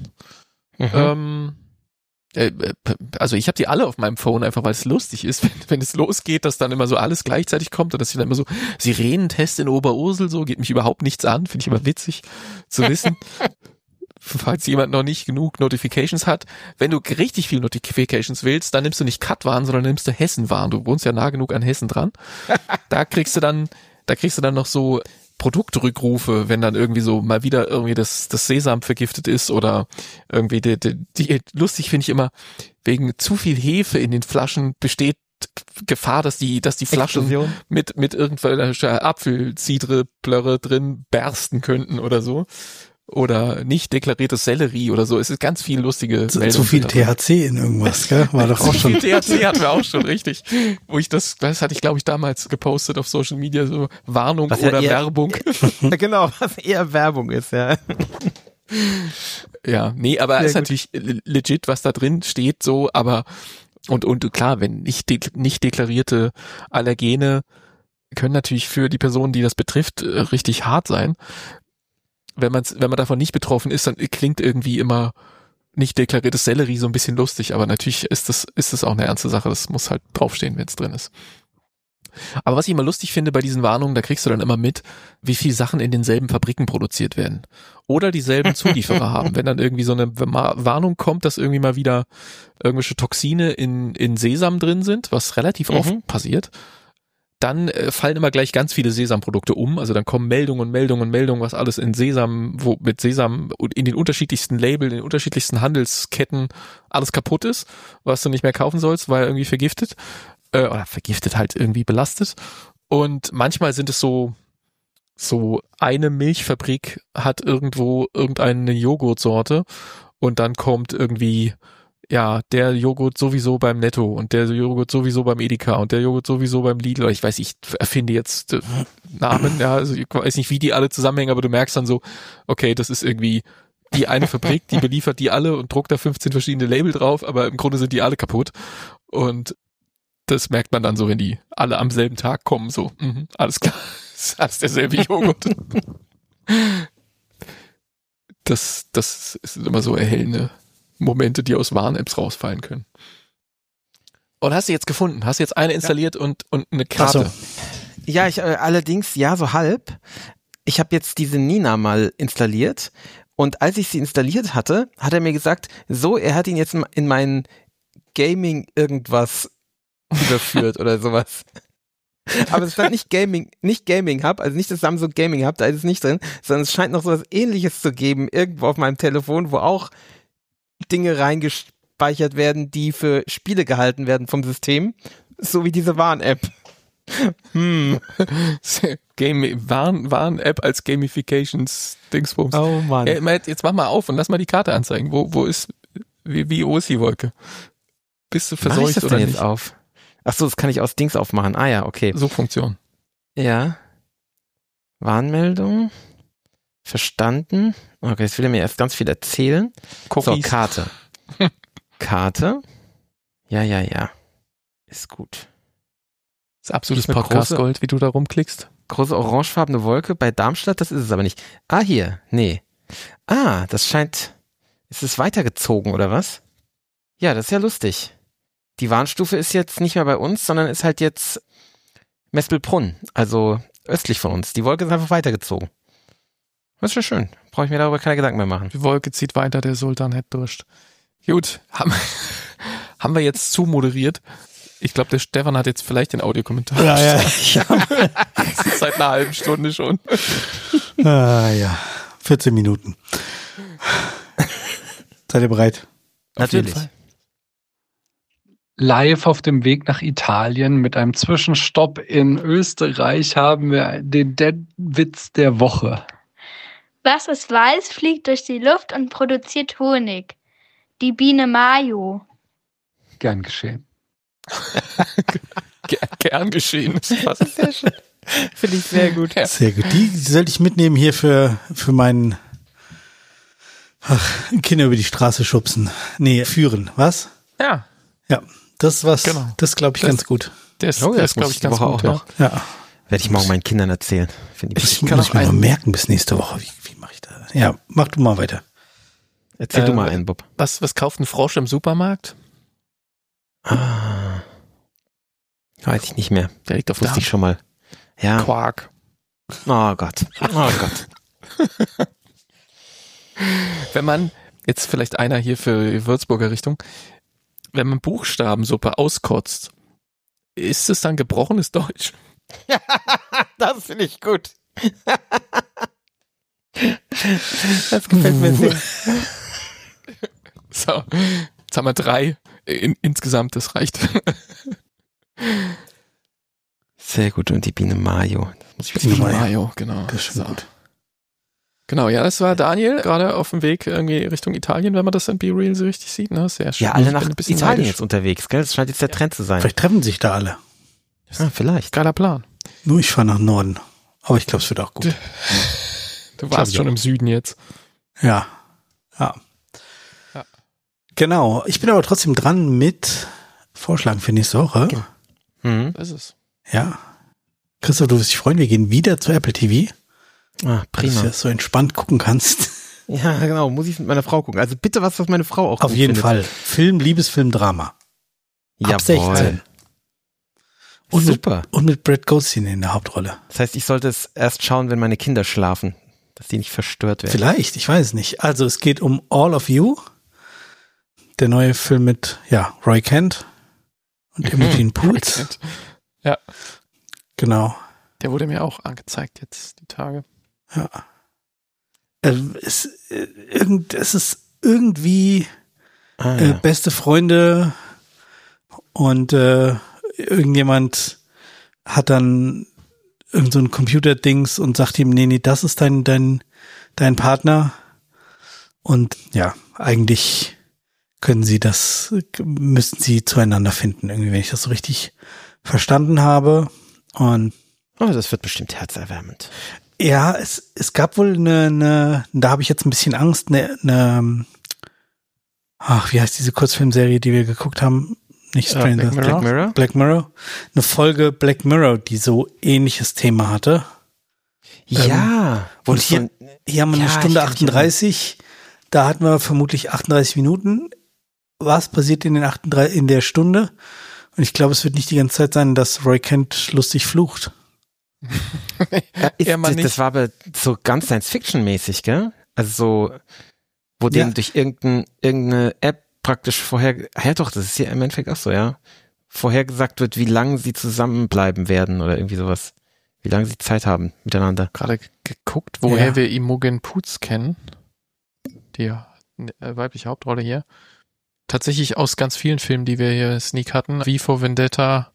Also ich habe die alle auf meinem Phone, einfach weil es lustig ist, wenn es losgeht, dass dann immer so alles gleichzeitig kommt und dass ich dann immer so Sirenentest in Oberursel, so geht mich überhaupt nichts an, finde ich immer witzig zu wissen. Falls jemand noch nicht genug Notifications hat, wenn du richtig viel Notifications willst, dann nimmst du nicht Katwan, sondern nimmst du Hessenwarn. Du wohnst ja nah genug an Hessen dran. Da kriegst du dann noch so Produktrückrufe, wenn dann irgendwie so mal wieder irgendwie das Sesam vergiftet ist oder irgendwie die lustig finde ich immer, wegen zu viel Hefe in den Flaschen besteht Gefahr, dass die Flaschen mit irgendwelcher Apfelzitrusplörre drin bersten könnten oder so. Oder nicht deklariertes Sellerie oder so. Es ist ganz viel lustige Meldungen. Zu viel THC in irgendwas, gell? War doch auch schon. Zu viel THC hatten wir auch schon, richtig. Wo das hatte ich, glaube ich, damals gepostet auf Social Media, so Warnung was oder Werbung. Genau, was eher Werbung ist, ja. Ja, nee, aber es ist natürlich legit, was da drin steht, so, aber und klar, wenn nicht deklarierte Allergene können natürlich für die Person, die das betrifft, richtig hart sein. Wenn man davon nicht betroffen ist, dann klingt irgendwie immer nicht deklariertes Sellerie so ein bisschen lustig, aber natürlich ist das auch eine ernste Sache. Das muss halt draufstehen, wenn es drin ist. Aber was ich immer lustig finde bei diesen Warnungen, da kriegst du dann immer mit, wie viel Sachen in denselben Fabriken produziert werden. Oder dieselben Zulieferer haben. Wenn dann irgendwie so eine Warnung kommt, dass irgendwie mal wieder irgendwelche Toxine in Sesam drin sind, was relativ oft passiert, dann fallen immer gleich ganz viele Sesamprodukte um. Also dann kommen Meldungen, was alles in Sesam, wo mit Sesam in den unterschiedlichsten Labeln, in den unterschiedlichsten Handelsketten alles kaputt ist, was du nicht mehr kaufen sollst, weil irgendwie vergiftet. Oder vergiftet halt irgendwie belastet. Und manchmal sind es so eine Milchfabrik hat irgendwo irgendeine Joghurtsorte und dann kommt irgendwie ja, der Joghurt sowieso beim Netto und der Joghurt sowieso beim Edeka und der Joghurt sowieso beim Lidl. Ich weiß, ich erfinde jetzt Namen, ja, also ich weiß nicht, wie die alle zusammenhängen, aber du merkst dann so, okay, das ist irgendwie die eine Fabrik, die beliefert die alle und druckt da 15 verschiedene Label drauf, aber im Grunde sind die alle kaputt. Und das merkt man dann so, wenn die alle am selben Tag kommen, so, alles klar, ist alles derselbe Joghurt. Das sind immer so erhellende Momente, die aus Warn-Apps rausfallen können. Und hast du jetzt gefunden? Hast du jetzt eine installiert und eine Karte? So. Ja, ich allerdings, ja, so halb. Ich habe jetzt diese Nina mal installiert und als ich sie installiert hatte, hat er mir gesagt, so, er hat ihn jetzt in meinen Gaming irgendwas überführt oder sowas. Aber es stand nicht Gaming Hub, also nicht das Samsung Gaming Hub, da ist es nicht drin, sondern es scheint noch sowas Ähnliches zu geben, irgendwo auf meinem Telefon, wo auch Dinge reingespeichert werden, die für Spiele gehalten werden vom System, so wie diese Warn-App. Warn-App als Gamifications-Dingsbums. Oh Mann. Jetzt mach mal auf und lass mal die Karte anzeigen. Wo ist, wie hoch ist die Wolke? Bist du verseucht Mach ich das oder denn nicht? Jetzt auf? Ach so, das kann ich aus Dings aufmachen. Ah ja, okay. So Funktion. Ja. Warnmeldung. Verstanden. Okay, jetzt will er mir erst ganz viel erzählen. Cookies. So, Karte. Karte. Ja. Ist gut. Das ist absolutes Eine Podcast-Gold, wie du da rumklickst. Große orangefarbene Wolke bei Darmstadt, das ist es aber nicht. Ah, hier. Nee. Ah, das scheint... Ist es weitergezogen, oder was? Ja, das ist ja lustig. Die Warnstufe ist jetzt nicht mehr bei uns, sondern ist halt jetzt Mespelbrunn, also östlich von uns. Die Wolke ist einfach weitergezogen. Das ist ja schön. Brauche ich mir darüber keine Gedanken mehr machen. Die Wolke zieht weiter, der Sultan hat Durst. Gut, haben wir jetzt zumoderiert. Ich glaube, der Stefan hat jetzt vielleicht den Audiokommentar. Ja. Seit einer halben Stunde schon. Ja, 14 Minuten. Seid ihr bereit? Natürlich. Live auf dem Weg nach Italien mit einem Zwischenstopp in Österreich haben wir den Witz der Woche. Was ist weiß, fliegt durch die Luft und produziert Honig? Die Biene Mayo. Gern geschehen. Gern geschehen. Das ist Sehr schön. Finde ich sehr gut. Ja. Sehr gut. Die sollte ich mitnehmen hier für meinen Kinder über die Straße schubsen. Nee, führen. Was? Ja. Ja, das was. Genau. Das glaube ich ganz gut. Das Oh ja, das glaube muss ich die ganz Woche gut. auch noch. Ja. Werde ich morgen meinen Kindern erzählen. Finde ich. Ich kann muss auch mir mal einen- merken bis nächste Woche. Wie mache ich das? Ja, mach du mal weiter. Erzähl du mal einen, Bob. Was kauft ein Frosch im Supermarkt? Ah. Weiß ich nicht mehr. Der liegt auf der Wusste ich Hand. schon mal. Ja. Quark. Oh Gott. Oh Gott. Wenn man, jetzt vielleicht einer hier für die Würzburger Richtung, wenn man Buchstabensuppe auskotzt, ist es dann gebrochenes Deutsch? Das finde ich gut. Das gefällt mir sehr. So, jetzt haben wir 3 insgesamt, das reicht. Sehr gut. Und die Biene Mayo. Das muss ich Biene Mayo. Mayo, genau. Das ist schon gut. Genau, ja, das war Daniel, gerade auf dem Weg irgendwie Richtung Italien, wenn man das in BeReal so richtig sieht, ne? Sehr schön. Ja, alle Ich nach bin ein bisschen Italien neidisch. jetzt unterwegs, gell? Das scheint jetzt der Trend zu sein. Vielleicht treffen sich da alle. Ah, vielleicht. Geiler Plan. Nur ich fahre nach Norden. Aber ich glaube, es wird auch gut. Du warst ich schon auch. im Süden jetzt. Ja. Ja. Genau. Ich bin aber trotzdem dran mit Vorschlagen für nächste Woche. Okay. Mhm. Das ist es. Ja. Christoph, du wirst dich freuen. Wir gehen wieder zu Apple TV. Ah, Dass prima. du das so entspannt gucken kannst. Ja, genau. Muss ich mit meiner Frau gucken. Also bitte was meine Frau auch Auf gut jeden findet. Fall. Film, Liebesfilm, Drama. Ab 16. Und Super. mit Brad Goldstein in der Hauptrolle. Das heißt, ich sollte es erst schauen, wenn meine Kinder schlafen, dass die nicht verstört werden. Vielleicht, ich weiß es nicht. Also es geht um All of You. Der neue Film mit, Roy Kent und Imogen Poots. Ja, Genau. der wurde mir auch angezeigt jetzt die Tage. Ja. Es ist irgendwie Ah, ja. beste Freunde und irgendjemand hat dann irgend so ein Computerdings und sagt ihm, nee, das ist dein Partner. Und ja, eigentlich müssten sie zueinander finden, irgendwie, wenn ich das so richtig verstanden habe. Und das wird bestimmt herzerwärmend. ja, es gab wohl da habe ich jetzt ein bisschen Angst, wie heißt diese Kurzfilmserie, die wir geguckt haben? Nicht Stranger Things. Black Mirror? Black Mirror. Eine Folge Black Mirror, die so ähnliches Thema hatte. Ja. Und hier haben wir eine Stunde 38. Da hatten wir vermutlich 38 Minuten. Was passiert in der Stunde? Und ich glaube, es wird nicht die ganze Zeit sein, dass Roy Kent lustig flucht. Das war aber so ganz Science-Fiction-mäßig, gell? Also so, wo dem durch irgendeine App praktisch ja doch, das ist ja im Endeffekt auch so, ja. Vorhergesagt wird, wie lange sie zusammenbleiben werden oder irgendwie sowas. Wie lange sie Zeit haben miteinander. Gerade geguckt, woher wir Imogen Poots kennen. Die weibliche Hauptrolle hier. Tatsächlich aus ganz vielen Filmen, die wir hier Sneak hatten. V for Vendetta,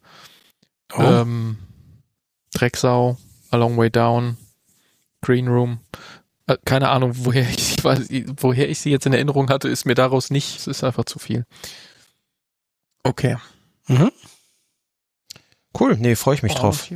Drecksau, A Long Way Down, Green Room. Keine Ahnung, woher ich sie jetzt in Erinnerung hatte, ist mir daraus nicht. Es ist einfach zu viel. Okay. Mhm. Cool, nee, freue ich mich drauf.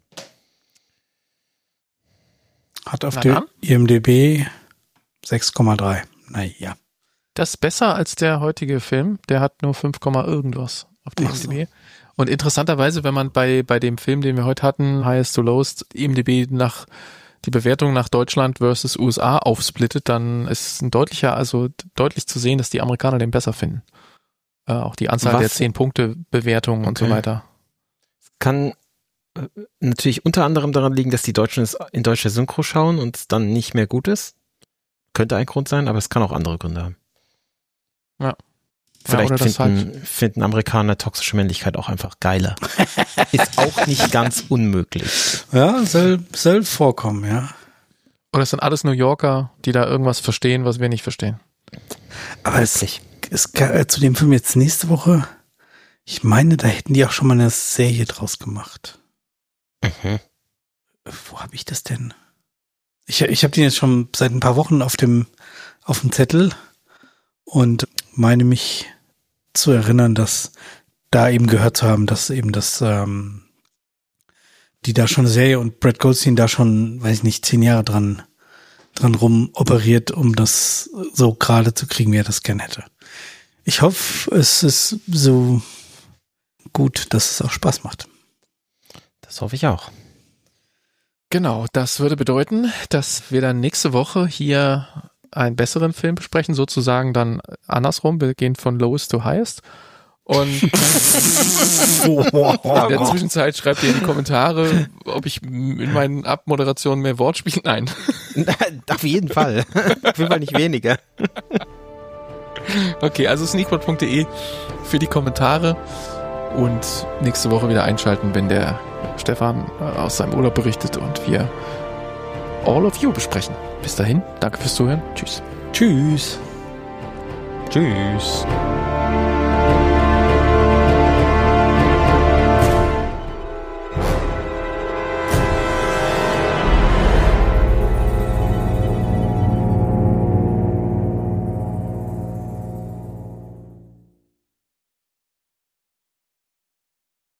Hat auf der IMDb 6,3. Naja. Das ist besser als der heutige Film. Der hat nur 5, irgendwas auf der IMDb. Und interessanterweise, wenn man bei dem Film, den wir heute hatten, Highest to Lowest, IMDb die Bewertung nach Deutschland versus USA aufsplittet, dann ist deutlich zu sehen, dass die Amerikaner den besser finden. Auch die Anzahl der 10-Punkte-Bewertungen und so weiter. Kann natürlich unter anderem daran liegen, dass die Deutschen es in deutscher Synchro schauen und es dann nicht mehr gut ist. Könnte ein Grund sein, aber es kann auch andere Gründe haben. Ja. Vielleicht finden Amerikaner toxische Männlichkeit auch einfach geiler. Ist auch nicht ganz unmöglich. Ja, soll vorkommen, ja. Oder es sind alles New Yorker, die da irgendwas verstehen, was wir nicht verstehen. Aber es zu dem Film jetzt nächste Woche, ich meine, da hätten die auch schon mal eine Serie draus gemacht. Mhm. Wo habe ich das denn? Ich habe den jetzt schon seit ein paar Wochen auf dem Zettel und meine mich zu erinnern, dass da eben gehört zu haben, dass eben die da schon eine Serie und Brad Goldstein da schon, weiß ich nicht, 10 Jahre dran rum operiert, um das so gerade zu kriegen, wie er das gern hätte. Ich hoffe, es ist so gut, dass es auch Spaß macht. Das hoffe ich auch. Genau, das würde bedeuten, dass wir dann nächste Woche hier einen besseren Film besprechen, sozusagen dann andersrum. Wir gehen von Lowest to Highest. Und in der Zwischenzeit schreibt ihr in die Kommentare, ob ich in meinen Abmoderationen mehr Wortspiele... Nein. Auf jeden Fall. Auf jeden Fall nicht weniger. Okay, also sneakpot.de für die Kommentare und nächste Woche wieder einschalten, wenn der Stefan aus seinem Urlaub berichtet und wir All of You besprechen. Bis dahin, danke fürs Zuhören. Tschüss. Tschüss. Tschüss.